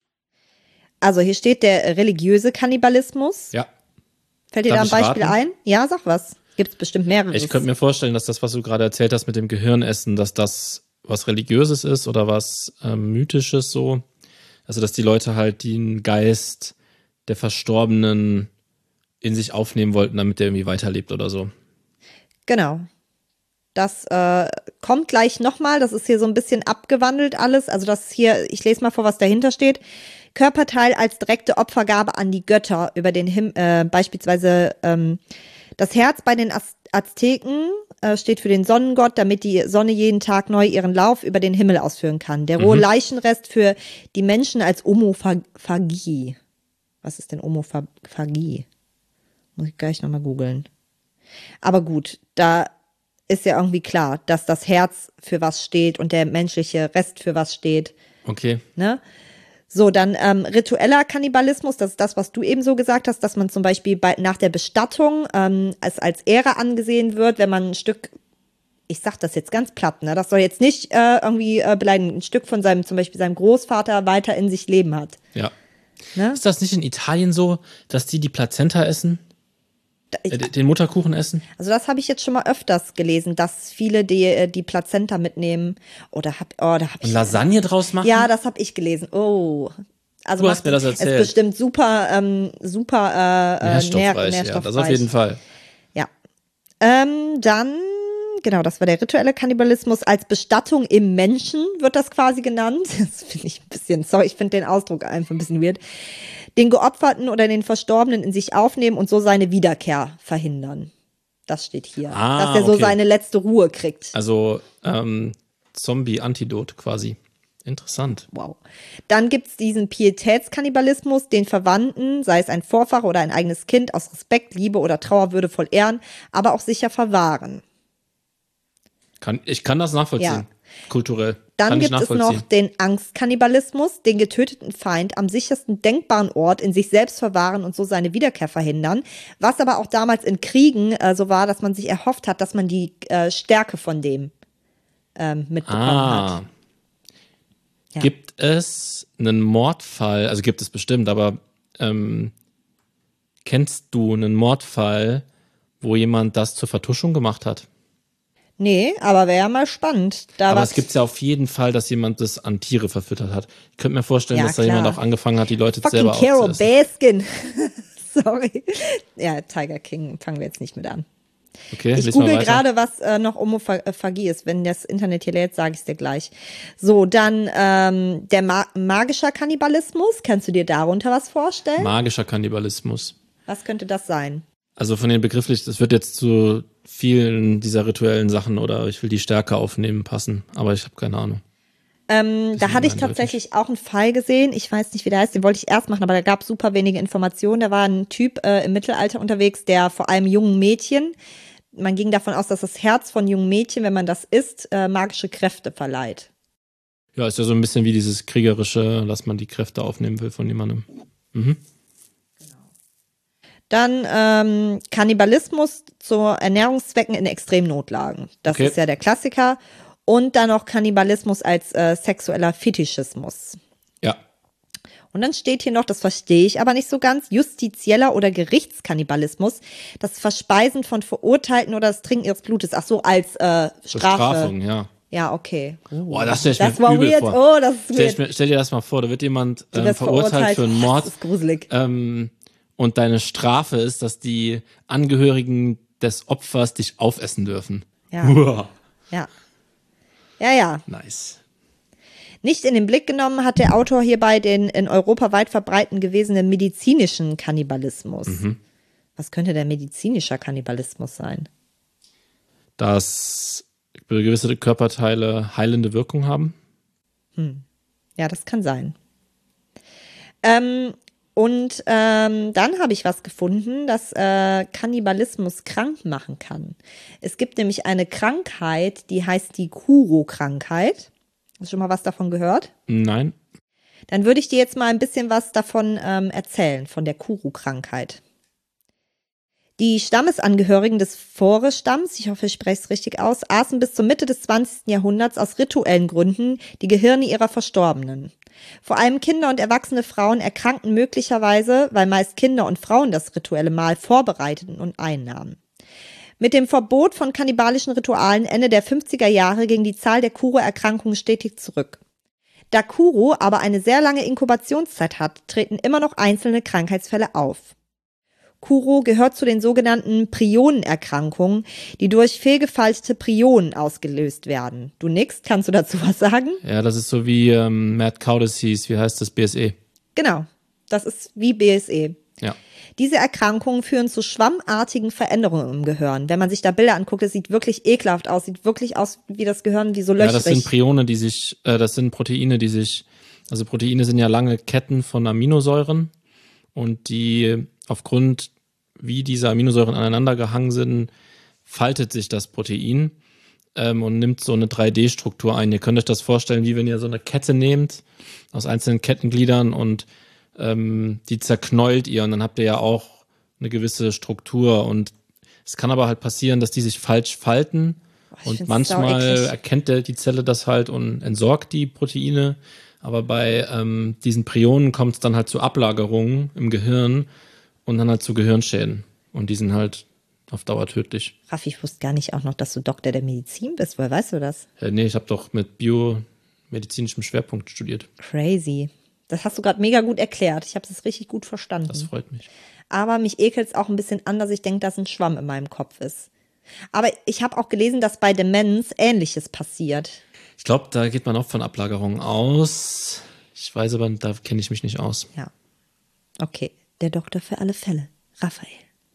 Also hier steht der religiöse Kannibalismus. Ja. Fällt dir Darf da ein ich Beispiel raten? ein? Ja, sag was. Gibt es bestimmt mehrere. Ich könnte mir vorstellen, dass das, was du gerade erzählt hast mit dem Gehirnessen, dass das was Religiöses ist oder was ähm, Mythisches so. Also, dass die Leute halt den Geist der Verstorbenen in sich aufnehmen wollten, damit der irgendwie weiterlebt oder so. Genau. Das äh, kommt gleich nochmal. Das ist hier so ein bisschen abgewandelt alles. Also das hier, ich lese mal vor, was dahinter steht. Körperteil als direkte Opfergabe an die Götter über den Himmel, äh, beispielsweise ähm, das Herz bei den Az- Azteken äh, steht für den Sonnengott, damit die Sonne jeden Tag neu ihren Lauf über den Himmel ausführen kann. Der rohe Mhm. Leichenrest für die Menschen als Omophagie. Was ist denn Omophagie? Muss ich gleich nochmal googeln. Aber gut, da ist ja irgendwie klar, dass das Herz für was steht und der menschliche Rest für was steht. Okay. Ne? So, dann ähm, ritueller Kannibalismus, das ist das, was du eben so gesagt hast, dass man zum Beispiel bei, nach der Bestattung ähm, es als Ehre angesehen wird, wenn man ein Stück, ich sag das jetzt ganz platt, ne, das soll jetzt nicht äh, irgendwie äh, beleidigen, ein Stück von seinem, zum Beispiel seinem Großvater weiter in sich leben hat. Ja. Ne? Ist das nicht in Italien so, dass die die Plazenta essen? Ich, Äh, den Mutterkuchen essen? Also das habe ich jetzt schon mal öfters gelesen, dass viele die, die Plazenta mitnehmen. Oder hab, oh, da habe Und ich. Lasagne draus machen? Ja, das habe ich gelesen. Oh. Also Du hast macht- mir das Es erzählt. ist bestimmt super, ähm, super äh, äh, Nährstoffreich, nähr- ja, nährstoffreich. das auf jeden Fall. Ja. Ähm, dann, genau, das war der rituelle Kannibalismus. Als Bestattung im Menschen wird das quasi genannt. Das finde ich ein bisschen, sorry, ich finde den Ausdruck einfach ein bisschen weird. Den Geopferten oder den Verstorbenen in sich aufnehmen und so seine Wiederkehr verhindern. Das steht hier. Ah, dass er so okay. seine letzte Ruhe kriegt. Also ähm, Zombie-Antidot quasi. Interessant. Wow. Dann gibt's diesen Pietätskannibalismus, den Verwandten, sei es ein Vorfahre oder ein eigenes Kind, aus Respekt, Liebe oder Trauer würdevoll ehren, aber auch sicher verwahren. Kann, ich kann das nachvollziehen. Kulturell. Dann kann ich gibt es nachvollziehen. noch den Angstkannibalismus, den getöteten Feind am sichersten denkbaren Ort in sich selbst verwahren und so seine Wiederkehr verhindern. Was aber auch damals in Kriegen äh, so war, dass man sich erhofft hat, dass man die äh, Stärke von dem ähm, mitbekommen Ah. hat. Ja. Gibt es einen Mordfall, also gibt es bestimmt, aber ähm, kennst du einen Mordfall, wo jemand das zur Vertuschung gemacht hat? Nee, aber wäre ja mal spannend. Da Aber was- es gibt ja auf jeden Fall, dass jemand das an Tiere verfüttert hat. Ich könnte mir vorstellen, Ja, dass da klar. jemand auch angefangen hat, die Leute Fucking selber Carol aufzuessen. Baskin. Sorry. Ja, Tiger King fangen wir jetzt nicht mit an. Okay, Ich lies mal google weiter. gerade, was äh, noch Homophagie ist. Wenn das Internet hier lädt, sage ich es dir gleich. So, dann ähm, der Ma magischer Kannibalismus. Kannst du dir darunter was vorstellen? Magischer Kannibalismus. Was könnte das sein? Also von den begrifflich, das wird jetzt zu vielen dieser rituellen Sachen oder ich will die Stärke aufnehmen passen, aber ich habe keine Ahnung. Ähm, da hatte ich eindeutig. tatsächlich auch einen Fall gesehen. Ich weiß nicht, wie der heißt. Den wollte ich erst machen, aber da gab es super wenige Informationen. Da war ein Typ äh, im Mittelalter unterwegs, der vor allem jungen Mädchen, man ging davon aus, dass das Herz von jungen Mädchen, wenn man das isst, äh, magische Kräfte verleiht. Ja, ist ja so ein bisschen wie dieses kriegerische, dass man die Kräfte aufnehmen will von jemandem. Mhm. Dann ähm, Kannibalismus zu Ernährungszwecken in Extremnotlagen. Das Okay. ist ja der Klassiker. Und dann noch Kannibalismus als äh, sexueller Fetischismus. Ja. Und dann steht hier noch, das verstehe ich aber nicht so ganz, justizieller oder Gerichtskannibalismus, das Verspeisen von Verurteilten oder das Trinken ihres Blutes. Ach so, als äh, Strafe. Bestrafung, ja. Ja, okay. Boah, das stell ich Das mir war übel weird. vor. Oh, das ist Stell, ich weird. mir, stell dir das mal vor, da wird jemand Du ähm, wirst verurteilt für einen Oh, Mord das ist gruselig. ähm, und deine Strafe ist, dass die Angehörigen des Opfers dich aufessen dürfen. Ja. Uah. Ja. Ja, ja. Nice. Nicht in den Blick genommen hat der Autor hierbei den in Europa weit verbreiteten gewesenen medizinischen Kannibalismus. Mhm. Was könnte der medizinischer Kannibalismus sein? Dass gewisse Körperteile heilende Wirkung haben. Ja, das kann sein. Ähm, Und ähm, dann habe ich was gefunden, das äh, Kannibalismus krank machen kann. Es gibt nämlich eine Krankheit, die heißt die Kuro-Krankheit. Hast du schon mal was davon gehört? Nein. Dann würde ich dir jetzt mal ein bisschen was davon ähm, erzählen, von der Kuro-Krankheit. Die Stammesangehörigen des Fore-Stamms, ich hoffe, ich spreche es richtig aus, aßen bis zur Mitte des zwanzigsten Jahrhunderts aus rituellen Gründen die Gehirne ihrer Verstorbenen. Vor allem Kinder und erwachsene Frauen erkrankten möglicherweise, weil meist Kinder und Frauen das rituelle Mahl vorbereiteten und einnahmen. Mit dem Verbot von kannibalischen Ritualen Ende der fünfziger Jahre ging die Zahl der Kuro-Erkrankungen stetig zurück. Da Kuro aber eine sehr lange Inkubationszeit hat, treten immer noch einzelne Krankheitsfälle auf. Kuro gehört zu den sogenannten Prionenerkrankungen, die durch fehlgefaltete Prionen ausgelöst werden. Du nix, kannst du dazu was sagen? Ja, das ist so wie ähm, Mad Cow Disease, wie heißt das, B S E? Genau, das ist wie B S E. Ja. Diese Erkrankungen führen zu schwammartigen Veränderungen im Gehirn. Wenn man sich da Bilder anguckt, es sieht wirklich ekelhaft aus, sieht wirklich aus wie das Gehirn, wie so löchrig. Ja, das sind Prione, die sich, äh, das sind Proteine, die sich, also Proteine sind ja lange Ketten von Aminosäuren und die aufgrund, wie diese Aminosäuren aneinander gehangen sind, faltet sich das Protein ähm, und nimmt so eine drei D Struktur ein. Ihr könnt euch das vorstellen, wie wenn ihr so eine Kette nehmt aus einzelnen Kettengliedern und ähm, die zerknäult ihr und dann habt ihr ja auch eine gewisse Struktur und es kann aber halt passieren, dass die sich falsch falten Oh, und manchmal erkennt der, die Zelle das halt und entsorgt die Proteine, aber bei ähm, diesen Prionen kommt es dann halt zu Ablagerungen im Gehirn und dann halt zu Gehirnschäden und die sind halt auf Dauer tödlich. Raffi, ich wusste gar nicht auch noch, dass du Doktor der Medizin bist. Woher weißt du das? Äh, nee, ich habe doch mit biomedizinischem Schwerpunkt studiert. Crazy. Das hast du gerade mega gut erklärt. Ich habe es richtig gut verstanden. Das freut mich. Aber mich ekelt es auch ein bisschen an, dass ich denke, dass ein Schwamm in meinem Kopf ist. Aber ich habe auch gelesen, dass bei Demenz Ähnliches passiert. Ich glaube, da geht man auch von Ablagerungen aus. Ich weiß aber, da kenne ich mich nicht aus. Ja. Okay, der Doktor für alle Fälle, Raphael.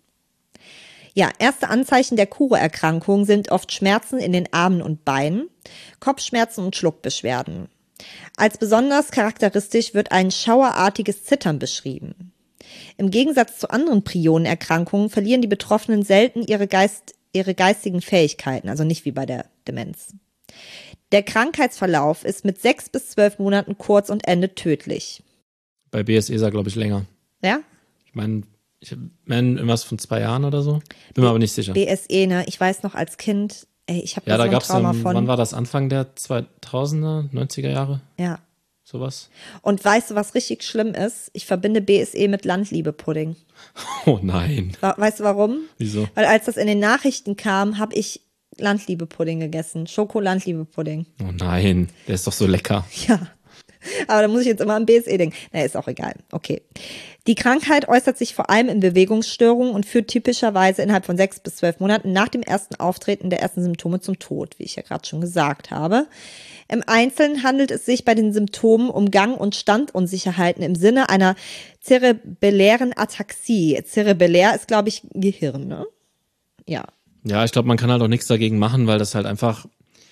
Ja, erste Anzeichen der Kuro-Erkrankung sind oft Schmerzen in den Armen und Beinen, Kopfschmerzen und Schluckbeschwerden. Als besonders charakteristisch wird ein schauerartiges Zittern beschrieben. Im Gegensatz zu anderen Prionenerkrankungen verlieren die Betroffenen selten ihre, Geist, ihre geistigen Fähigkeiten, also nicht wie bei der Demenz. Der Krankheitsverlauf ist mit sechs bis zwölf Monaten kurz und endet tödlich. Bei B S E ist er, glaube ich, länger. Ja? Ich meine, ich meine irgendwas von zwei Jahren oder so. Bin mir aber nicht sicher. B S E, ne? Ich weiß noch als Kind, ey, ich habe ja, da da so ein gab's Trauma dann, von. wann war das? Anfang der zweitausender, neunziger Jahre? Ja. Sowas? Und weißt du, was richtig schlimm ist? Ich verbinde B S E mit Landliebe-Pudding. Oh nein. Weißt du warum? Wieso? Weil als das in den Nachrichten kam, habe ich Landliebe-Pudding gegessen. Schoko-Landliebe-Pudding. Oh nein, der ist doch so lecker. Ja. Aber da muss ich jetzt immer an B S E denken. Na, ist auch egal. Okay. Die Krankheit äußert sich vor allem in Bewegungsstörungen und führt typischerweise innerhalb von sechs bis zwölf Monaten nach dem ersten Auftreten der ersten Symptome zum Tod, wie ich ja gerade schon gesagt habe. Im Einzelnen handelt es sich bei den Symptomen um Gang- und Standunsicherheiten im Sinne einer zerebellären Ataxie. Zerebellär ist, glaube ich, Gehirn, ne? Ja. Ja, ich glaube, man kann halt auch nichts dagegen machen, weil das halt einfach,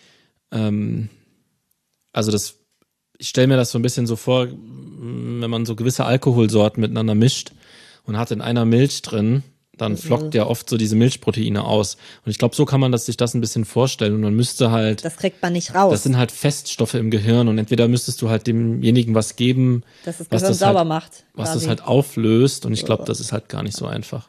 ähm, also das, ich stelle mir das so ein bisschen so vor, wenn man so gewisse Alkoholsorten miteinander mischt und hat in einer Milch drin, dann flockt ja oft so diese Milchproteine aus. Und ich glaube, so kann man das, sich das ein bisschen vorstellen. Und man müsste halt. Das kriegt man nicht raus. Das sind halt Feststoffe im Gehirn. Und entweder müsstest du halt demjenigen was geben, dass das was Gehirn das sauber halt, macht. was quasi. das halt auflöst. Und ich glaube, das ist halt gar nicht so einfach.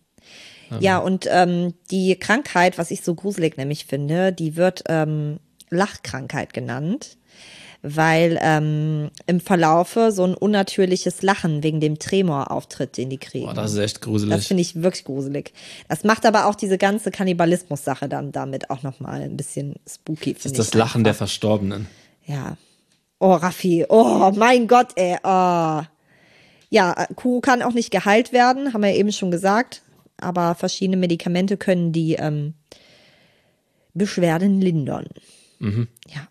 Ja, und ähm, die Krankheit, was ich so gruselig nämlich finde, die wird ähm, Lachkrankheit genannt, weil ähm, im Verlaufe so ein unnatürliches Lachen wegen dem Tremor auftritt, den die kriegen. Boah, das ist echt gruselig. Das finde ich wirklich gruselig. Das macht aber auch diese ganze Kannibalismus-Sache dann damit auch nochmal ein bisschen spooky, finde ich. Das ist das Lachen der Verstorbenen. Ja. Oh, Raffi. Oh, mein Gott, ey. Oh. Ja, Kuro kann auch nicht geheilt werden, haben wir ja eben schon gesagt. Aber verschiedene Medikamente können die ähm, Beschwerden lindern. Mhm. Ja.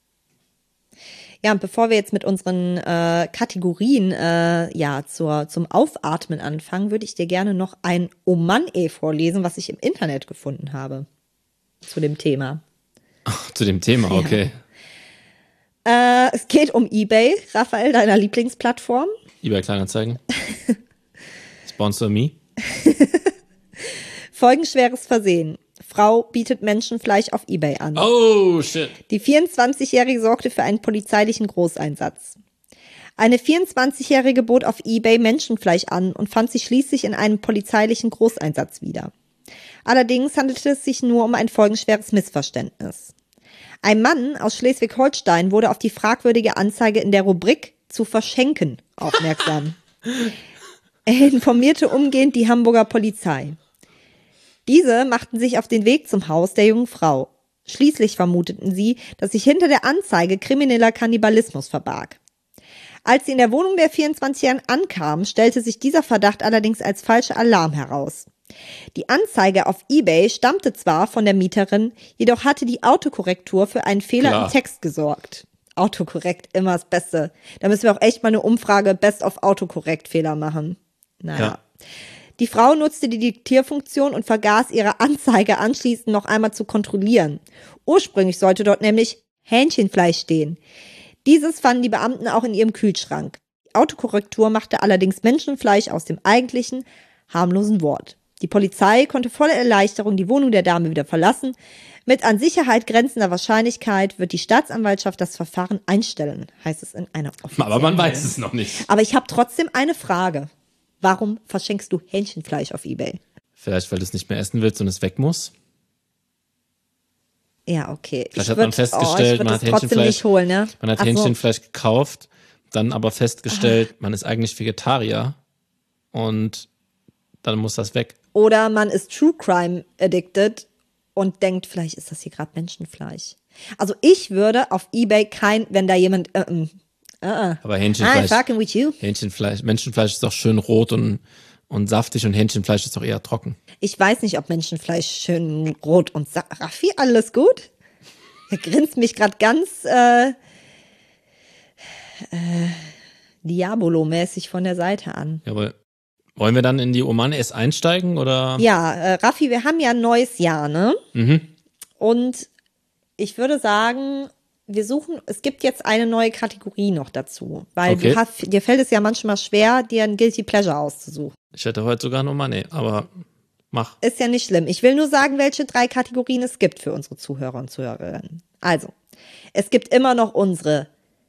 Ja, und bevor wir jetzt mit unseren äh, Kategorien äh, ja zur, zum Aufatmen anfangen, würde ich dir gerne noch ein Oh Mann, ey vorlesen, was ich im Internet gefunden habe zu dem Thema. Ach, zu dem Thema, okay. Ja. Äh, es geht um eBay, Raphael, deiner Lieblingsplattform. eBay Kleinanzeigen. Sponsor me. Folgenschweres Versehen. Frau bietet Menschenfleisch auf eBay an. Oh, shit. Die vierundzwanzigjährige sorgte für einen polizeilichen Großeinsatz. Eine vierundzwanzigjährige bot auf eBay Menschenfleisch an und fand sich schließlich in einem polizeilichen Großeinsatz wieder. Allerdings handelte es sich nur um ein folgenschweres Missverständnis. Ein Mann aus Schleswig-Holstein wurde auf die fragwürdige Anzeige in der Rubrik zu verschenken aufmerksam. Er informierte umgehend die Hamburger Polizei. Diese machten sich auf den Weg zum Haus der jungen Frau. Schließlich vermuteten sie, dass sich hinter der Anzeige krimineller Kannibalismus verbarg. Als sie in der Wohnung der vierundzwanzigjährigen ankamen, stellte sich dieser Verdacht allerdings als falscher Alarm heraus. Die Anzeige auf eBay stammte zwar von der Mieterin, jedoch hatte die Autokorrektur für einen Fehler Klar. im Text gesorgt. Autokorrekt, immer das Beste. Da müssen wir auch echt mal eine Umfrage Best of Autokorrekt-Fehler machen. Naja. Ja. Die Frau nutzte die Diktierfunktion und vergaß ihre Anzeige anschließend noch einmal zu kontrollieren. Ursprünglich sollte dort nämlich Hähnchenfleisch stehen. Dieses fanden die Beamten auch in ihrem Kühlschrank. Die Autokorrektur machte allerdings Menschenfleisch aus dem eigentlichen, harmlosen Wort. Die Polizei konnte voller Erleichterung die Wohnung der Dame wieder verlassen. Mit an Sicherheit grenzender Wahrscheinlichkeit wird die Staatsanwaltschaft das Verfahren einstellen, heißt es in einer offiziellen. Aber man weiß es noch nicht. Aber ich habe trotzdem eine Frage. Warum verschenkst du Hähnchenfleisch auf eBay? Vielleicht, weil du es nicht mehr essen willst und es weg muss. Ja, okay. Vielleicht ich hat man würd, festgestellt, oh, ich man würd hat das trotzdem Hähnchenfleisch- nicht holen, ne? Man hat Ach so. Hähnchenfleisch gekauft, dann aber festgestellt, man ist eigentlich Vegetarier und dann muss das weg. Oder man ist True Crime addicted und denkt, vielleicht ist das hier gerade Menschenfleisch. Also ich würde auf eBay kein, wenn da jemand, äh, äh, äh, Aber I'm Hähnchenfleisch, fucking with you. Hähnchenfleisch, Menschenfleisch ist doch schön rot und, und saftig und Hähnchenfleisch ist doch eher trocken. Ich weiß nicht, ob Menschenfleisch schön rot und sa- Raffi, alles gut? Er grinst mich gerade ganz äh, äh, Diabolo-mäßig von der Seite an. Jawohl. Wollen wir dann in die Omanes einsteigen oder? Ja, äh, Raffi, wir haben ja ein neues Jahr, ne? Mhm. Und ich würde sagen, wir suchen, es gibt jetzt eine neue Kategorie noch dazu, weil Okay. du hast, dir fällt es ja manchmal schwer, dir ein Guilty Pleasure auszusuchen. Ich hätte heute sogar eine Omane, aber mach. Ist ja nicht schlimm. Ich will nur sagen, welche drei Kategorien es gibt für unsere Zuhörer und Zuhörerinnen. Also, es gibt immer noch unsere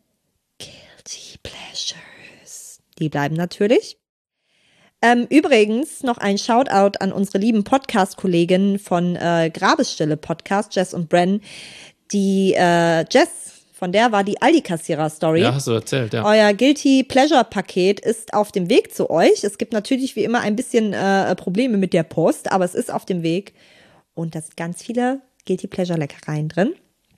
Guilty Pleasures. Die bleiben natürlich. Ähm, übrigens noch ein Shoutout an unsere lieben Podcast-Kolleginnen von äh, Grabesstille Podcast, Jess und Bren. Die äh, Jess, von der war die Aldi-Kassierer-Story. Ja, hast du erzählt, ja. Euer Guilty Pleasure-Paket ist auf dem Weg zu euch. Es gibt natürlich wie immer ein bisschen äh, Probleme mit der Post, aber es ist auf dem Weg. Und da sind ganz viele Guilty Pleasure-Leckereien drin.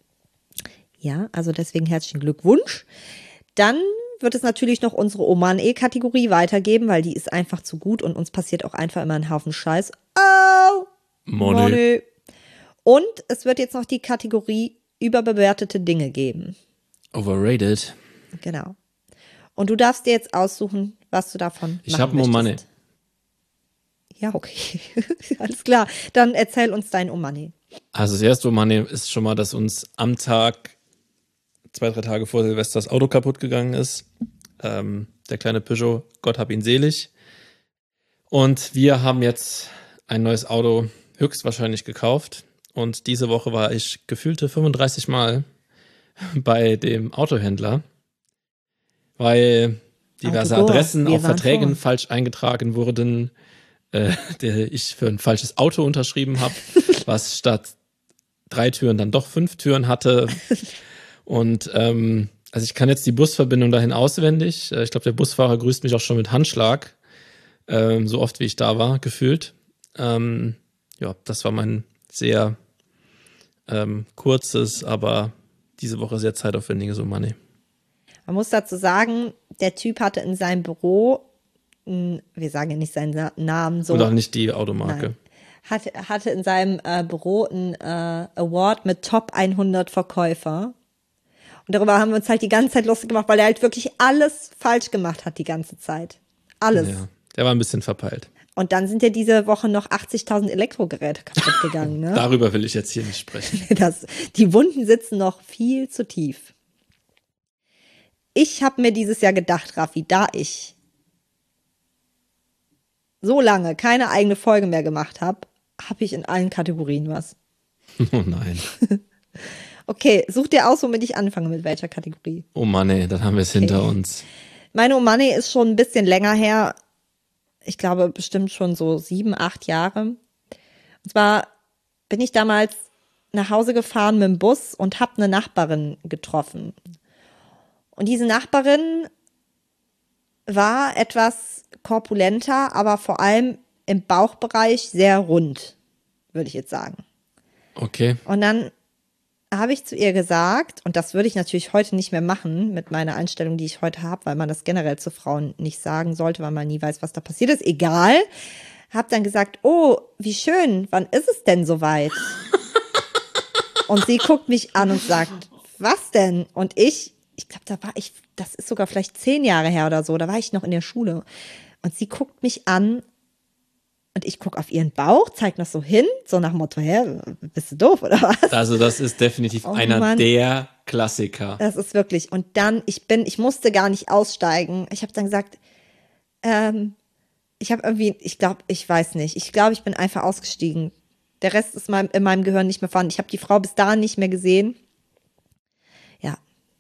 Ja, also deswegen herzlichen Glückwunsch. Dann wird es natürlich noch unsere Oman-E-Kategorie weitergeben, weil die ist einfach zu gut und uns passiert auch einfach immer ein Haufen Scheiß. Oh, Money. Money. Und es wird jetzt noch die Kategorie überbewertete Dinge geben. Overrated. Genau. Und du darfst dir jetzt aussuchen, was du davon Ich machen hab einen Omane. möchtest. Ja, okay. Alles klar. Dann erzähl uns dein Omane. Also das erste Omane ist schon mal, dass uns am Tag, zwei, drei Tage vor Silvester, das Auto kaputt gegangen ist. Ähm, der kleine Peugeot, Gott hab ihn selig. Und wir haben jetzt ein neues Auto höchstwahrscheinlich gekauft. Und diese Woche war ich gefühlte fünfunddreißig Mal bei dem Autohändler, weil diverse Autogur, Adressen wir auf waren Verträgen vor. falsch eingetragen wurden, äh, der ich für ein falsches Auto unterschrieben habe, was statt drei Türen dann doch fünf Türen hatte. Und ähm, also ich kann jetzt die Busverbindung dahin auswendig. Äh, Ich glaube, der Busfahrer grüßt mich auch schon mit Handschlag, ähm, so oft wie ich da war, gefühlt. Ähm, ja, das war mein sehr ähm, kurzes, aber diese Woche sehr zeitaufwendiges Omane. Man muss dazu sagen, der Typ hatte in seinem Büro, mh, wir sagen ja nicht seinen Na- Namen so, Und auch nicht die Automarke. Nein. hatte, hatte in seinem äh, Büro einen äh, Award mit Top hundert Verkäufer. Und darüber haben wir uns halt die ganze Zeit lustig gemacht, weil er halt wirklich alles falsch gemacht hat die ganze Zeit. Alles. Ja, der war ein bisschen verpeilt. Und dann sind ja diese Woche noch achtzigtausend Elektrogeräte kaputt gegangen. Ne? Darüber will ich jetzt hier nicht sprechen. Das, die Wunden sitzen noch viel zu tief. Ich habe mir dieses Jahr gedacht, Raffi, da ich so lange keine eigene Folge mehr gemacht habe, habe ich in allen Kategorien was. Oh nein. Okay, such dir aus, womit ich anfange, mit welcher Kategorie. Oh Mann, ey, dann haben wir es okay. hinter uns. Meine Oh Money ist schon ein bisschen länger her. Ich glaube, bestimmt schon so sieben, acht Jahre. Und zwar bin ich damals nach Hause gefahren mit dem Bus und habe eine Nachbarin getroffen. Und diese Nachbarin war etwas korpulenter, aber vor allem im Bauchbereich sehr rund, würde ich jetzt sagen. Okay. Und dann habe ich zu ihr gesagt, und das würde ich natürlich heute nicht mehr machen mit meiner Einstellung, die ich heute habe, weil man das generell zu Frauen nicht sagen sollte, weil man nie weiß, was da passiert ist. Egal. Habe dann gesagt, oh, wie schön, wann ist es denn soweit? Und sie guckt mich an und sagt, was denn? Und ich, ich glaube, da war ich, das ist sogar vielleicht zehn Jahre her oder so, da war ich noch in der Schule. Und sie guckt mich an und ich gucke auf ihren Bauch, zeig noch so hin, so nach dem Motto, hä, bist du doof oder was? Also das ist definitiv oh, einer Mann. der Klassiker. Das ist wirklich. Und dann, ich bin, ich musste gar nicht aussteigen. Ich habe dann gesagt, ähm, ich habe irgendwie, ich glaube, ich weiß nicht, ich glaube, ich bin einfach ausgestiegen. Der Rest ist mein, in meinem Gehirn nicht mehr vorhanden. Ich habe die Frau bis dahin nicht mehr gesehen. Ja.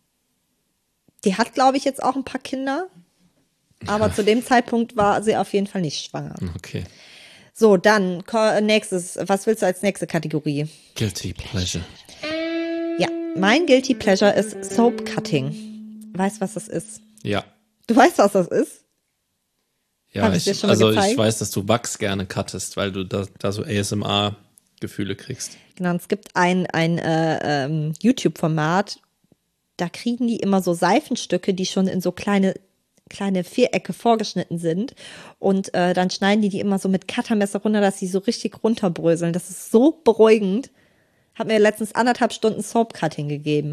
Die hat, glaube ich, jetzt auch ein paar Kinder. Aber ja. zu dem Zeitpunkt war sie auf jeden Fall nicht schwanger. Okay. So, dann nächstes. Was willst du als nächste Kategorie? Guilty Pleasure. Ja, mein Guilty Pleasure ist Soap Cutting. Weißt du, was das ist? Ja. Du weißt, was das ist? Ja, ich, ich also gezeigt? ich weiß, dass du Wachs gerne cuttest, weil du da, da so A S M R-Gefühle kriegst. Genau, und es gibt ein, ein äh, ähm, YouTube-Format, da kriegen die immer so Seifenstücke, die schon in so kleine kleine Vierecke vorgeschnitten sind und äh, dann schneiden die die immer so mit Cuttermesser runter, dass sie so richtig runterbröseln. Das ist so beruhigend. Hat mir letztens anderthalb Stunden Soap-Cutting gegeben.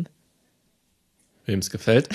Wem es gefällt?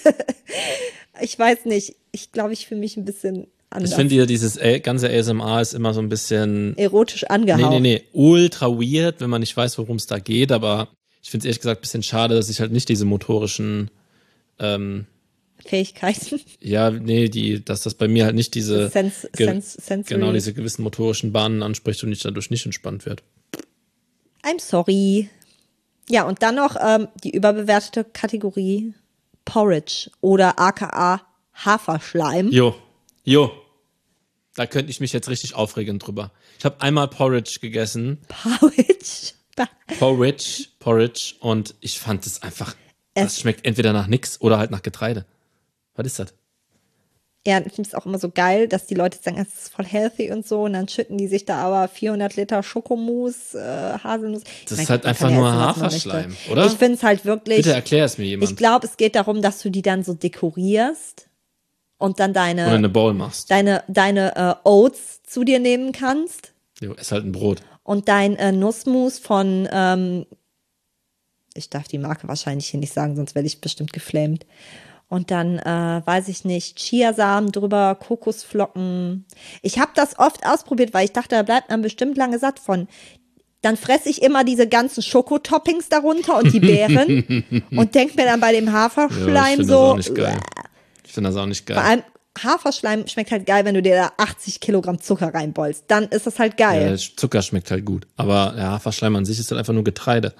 Ich weiß nicht. Ich glaube, ich fühle mich ein bisschen anders. Ich finde ja, dieses ganze A S M R ist immer so ein bisschen erotisch angehaucht. Nee, nee, nee. Ultra weird, wenn man nicht weiß, worum es da geht, aber ich finde es ehrlich gesagt ein bisschen schade, dass ich halt nicht diese motorischen ähm, Fähigkeiten. Ja, nee, die, dass das bei mir halt nicht diese Sense, sense, sensory. Genau, diese gewissen motorischen Bahnen anspricht und ich dadurch nicht entspannt werde. I'm sorry. Ja, und dann noch ähm, die überbewertete Kategorie Porridge oder aka Haferschleim. Jo, jo. Da könnte ich mich jetzt richtig aufregen drüber. Ich habe einmal Porridge gegessen. Porridge? Porridge, Porridge und ich fand es einfach, es das schmeckt entweder nach nix oder halt nach Getreide. Was ist das? Ja, ich finde es auch immer so geil, dass die Leute sagen, es ist voll healthy und so und dann schütten die sich da aber vierhundert Liter Schokomousse, äh, Haselnuss. Das ist halt einfach nur Haferschleim, oder? Ich finde es halt wirklich. Bitte erklär es mir jemand. Ich glaube, es geht darum, dass du die dann so dekorierst und dann deine oder eine Bowl machst. Deine, deine äh, Oats zu dir nehmen kannst. Jo, ist halt ein Brot. Und dein äh, Nussmus von, ähm, ich darf die Marke wahrscheinlich hier nicht sagen, sonst werde ich bestimmt geflamed. Und dann, äh, weiß ich nicht, Chiasamen drüber, Kokosflocken. Ich habe das oft ausprobiert, weil ich dachte, da bleibt man bestimmt lange satt von. Dann fresse ich immer diese ganzen Schokotoppings darunter und die Beeren und denke mir dann bei dem Haferschleim ja, ich so. Das auch nicht geil. Ich finde das auch nicht geil. Vor allem Haferschleim schmeckt halt geil, wenn du dir da achtzig Kilogramm Zucker reinbolst. Dann ist das halt geil. Ja, Zucker schmeckt halt gut. Aber der Haferschleim an sich ist halt einfach nur Getreide.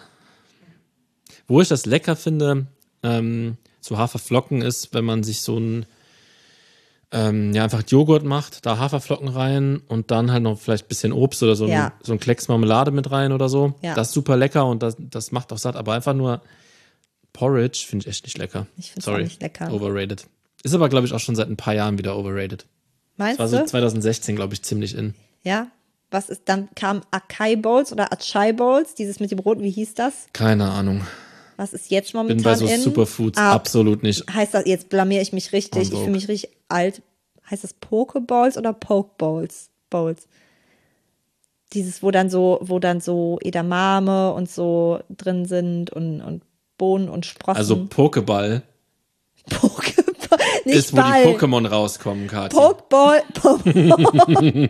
Wo ich das lecker finde, ähm, so Haferflocken ist, wenn man sich so ein ähm, ja einfach Joghurt macht, da Haferflocken rein und dann halt noch vielleicht ein bisschen Obst oder so, ja. ein, so ein Klecks Marmelade mit rein oder so. Ja. Das ist super lecker und das, das macht auch satt, aber einfach nur Porridge finde ich echt nicht lecker. Ich finde es auch nicht lecker. Overrated. Ist aber, glaube ich, auch schon seit ein paar Jahren wieder overrated. Meinst du? Das war so zwanzig sechzehn, glaube ich, ziemlich in. Ja? Was ist, dann kam Acai Bowls oder Acai Bowls, dieses mit dem Roten, wie hieß das? Keine Ahnung. Was ist jetzt momentan bin bei so in? Superfoods ah, absolut nicht. Heißt das, jetzt blamier ich mich richtig, ich fühle mich richtig alt. Heißt das Pokeballs oder Pokeballs? Bowls. Dieses, wo dann so, wo dann so Edamame und so drin sind und, und Bohnen und Sprossen. Also Pokeball. Pokeball, nicht ist, wo Ball. die Pokémon rauskommen, Kathi. Pokeball. Pokeball.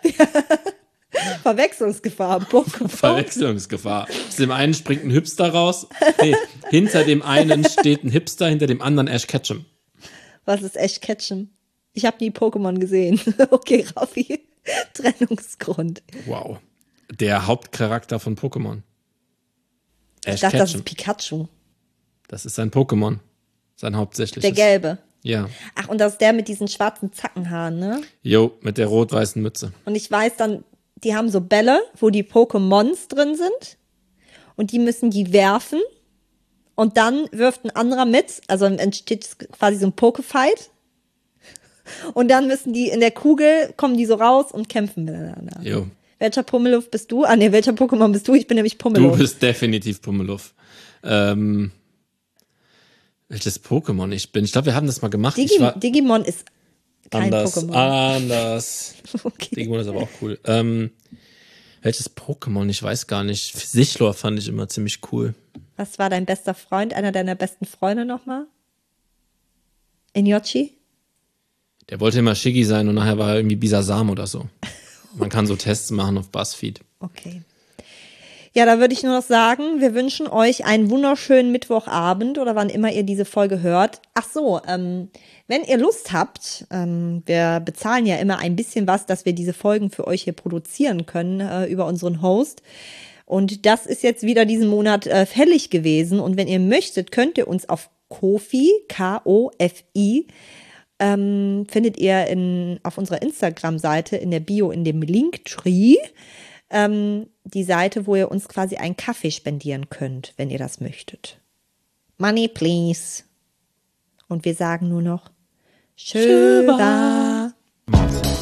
Verwechslungsgefahr. Pokeball. Verwechslungsgefahr. Aus dem einen springt ein Hipster raus. Nee, hinter dem einen steht ein Hipster, hinter dem anderen Ash Ketchum. Was ist Ash Ketchum? Ich habe nie Pokémon gesehen. Okay, Raffi. Trennungsgrund. Wow. Der Hauptcharakter von Pokémon. Ich dachte, das ist Pikachu. Das ist sein Pokémon. Sein hauptsächliches. Der gelbe. Ja. Ach, und das ist der mit diesen schwarzen Zackenhaaren, ne? Jo, mit der rot-weißen Mütze. Und ich weiß dann, die haben so Bälle, wo die Pokémons drin sind. Und die müssen die werfen. Und dann wirft ein anderer mit. Also entsteht quasi so ein Pokefight. Und dann müssen die in der Kugel, kommen die so raus und kämpfen miteinander. Jo. Welcher Pummeluff bist du? Ah, ne, welcher Pokémon bist du? Ich bin nämlich Pummeluff. Du bist definitiv Pummeluff. Ähm, welches Pokémon ich bin? Ich glaube, wir haben das mal gemacht. Digi- ich war Digimon ist kein anders, Pokémon. Anders. Okay. Digimon ist aber auch cool. Ähm, welches Pokémon? Ich weiß gar nicht. Sichlor fand ich immer ziemlich cool. Was war dein bester Freund? Einer deiner besten Freunde nochmal? Inyochi? Der wollte immer Shiggy sein und nachher war er irgendwie Bisasam oder so. Man kann so Tests machen auf BuzzFeed. Okay. Ja, da würde ich nur noch sagen, wir wünschen euch einen wunderschönen Mittwochabend oder wann immer ihr diese Folge hört. Ach so, ähm, wenn ihr Lust habt, ähm, wir bezahlen ja immer ein bisschen was, dass wir diese Folgen für euch hier produzieren können äh, über unseren Host. Und das ist jetzt wieder diesen Monat äh, fällig gewesen. Und wenn ihr möchtet, könnt ihr uns auf Ko-fi, K O F I, ähm, findet ihr in, auf unserer Instagram-Seite in der Bio in dem Linktree ähm, die Seite, wo ihr uns quasi einen Kaffee spendieren könnt, wenn ihr das möchtet. Money, please. Und wir sagen nur noch Schöwa. Schöwa.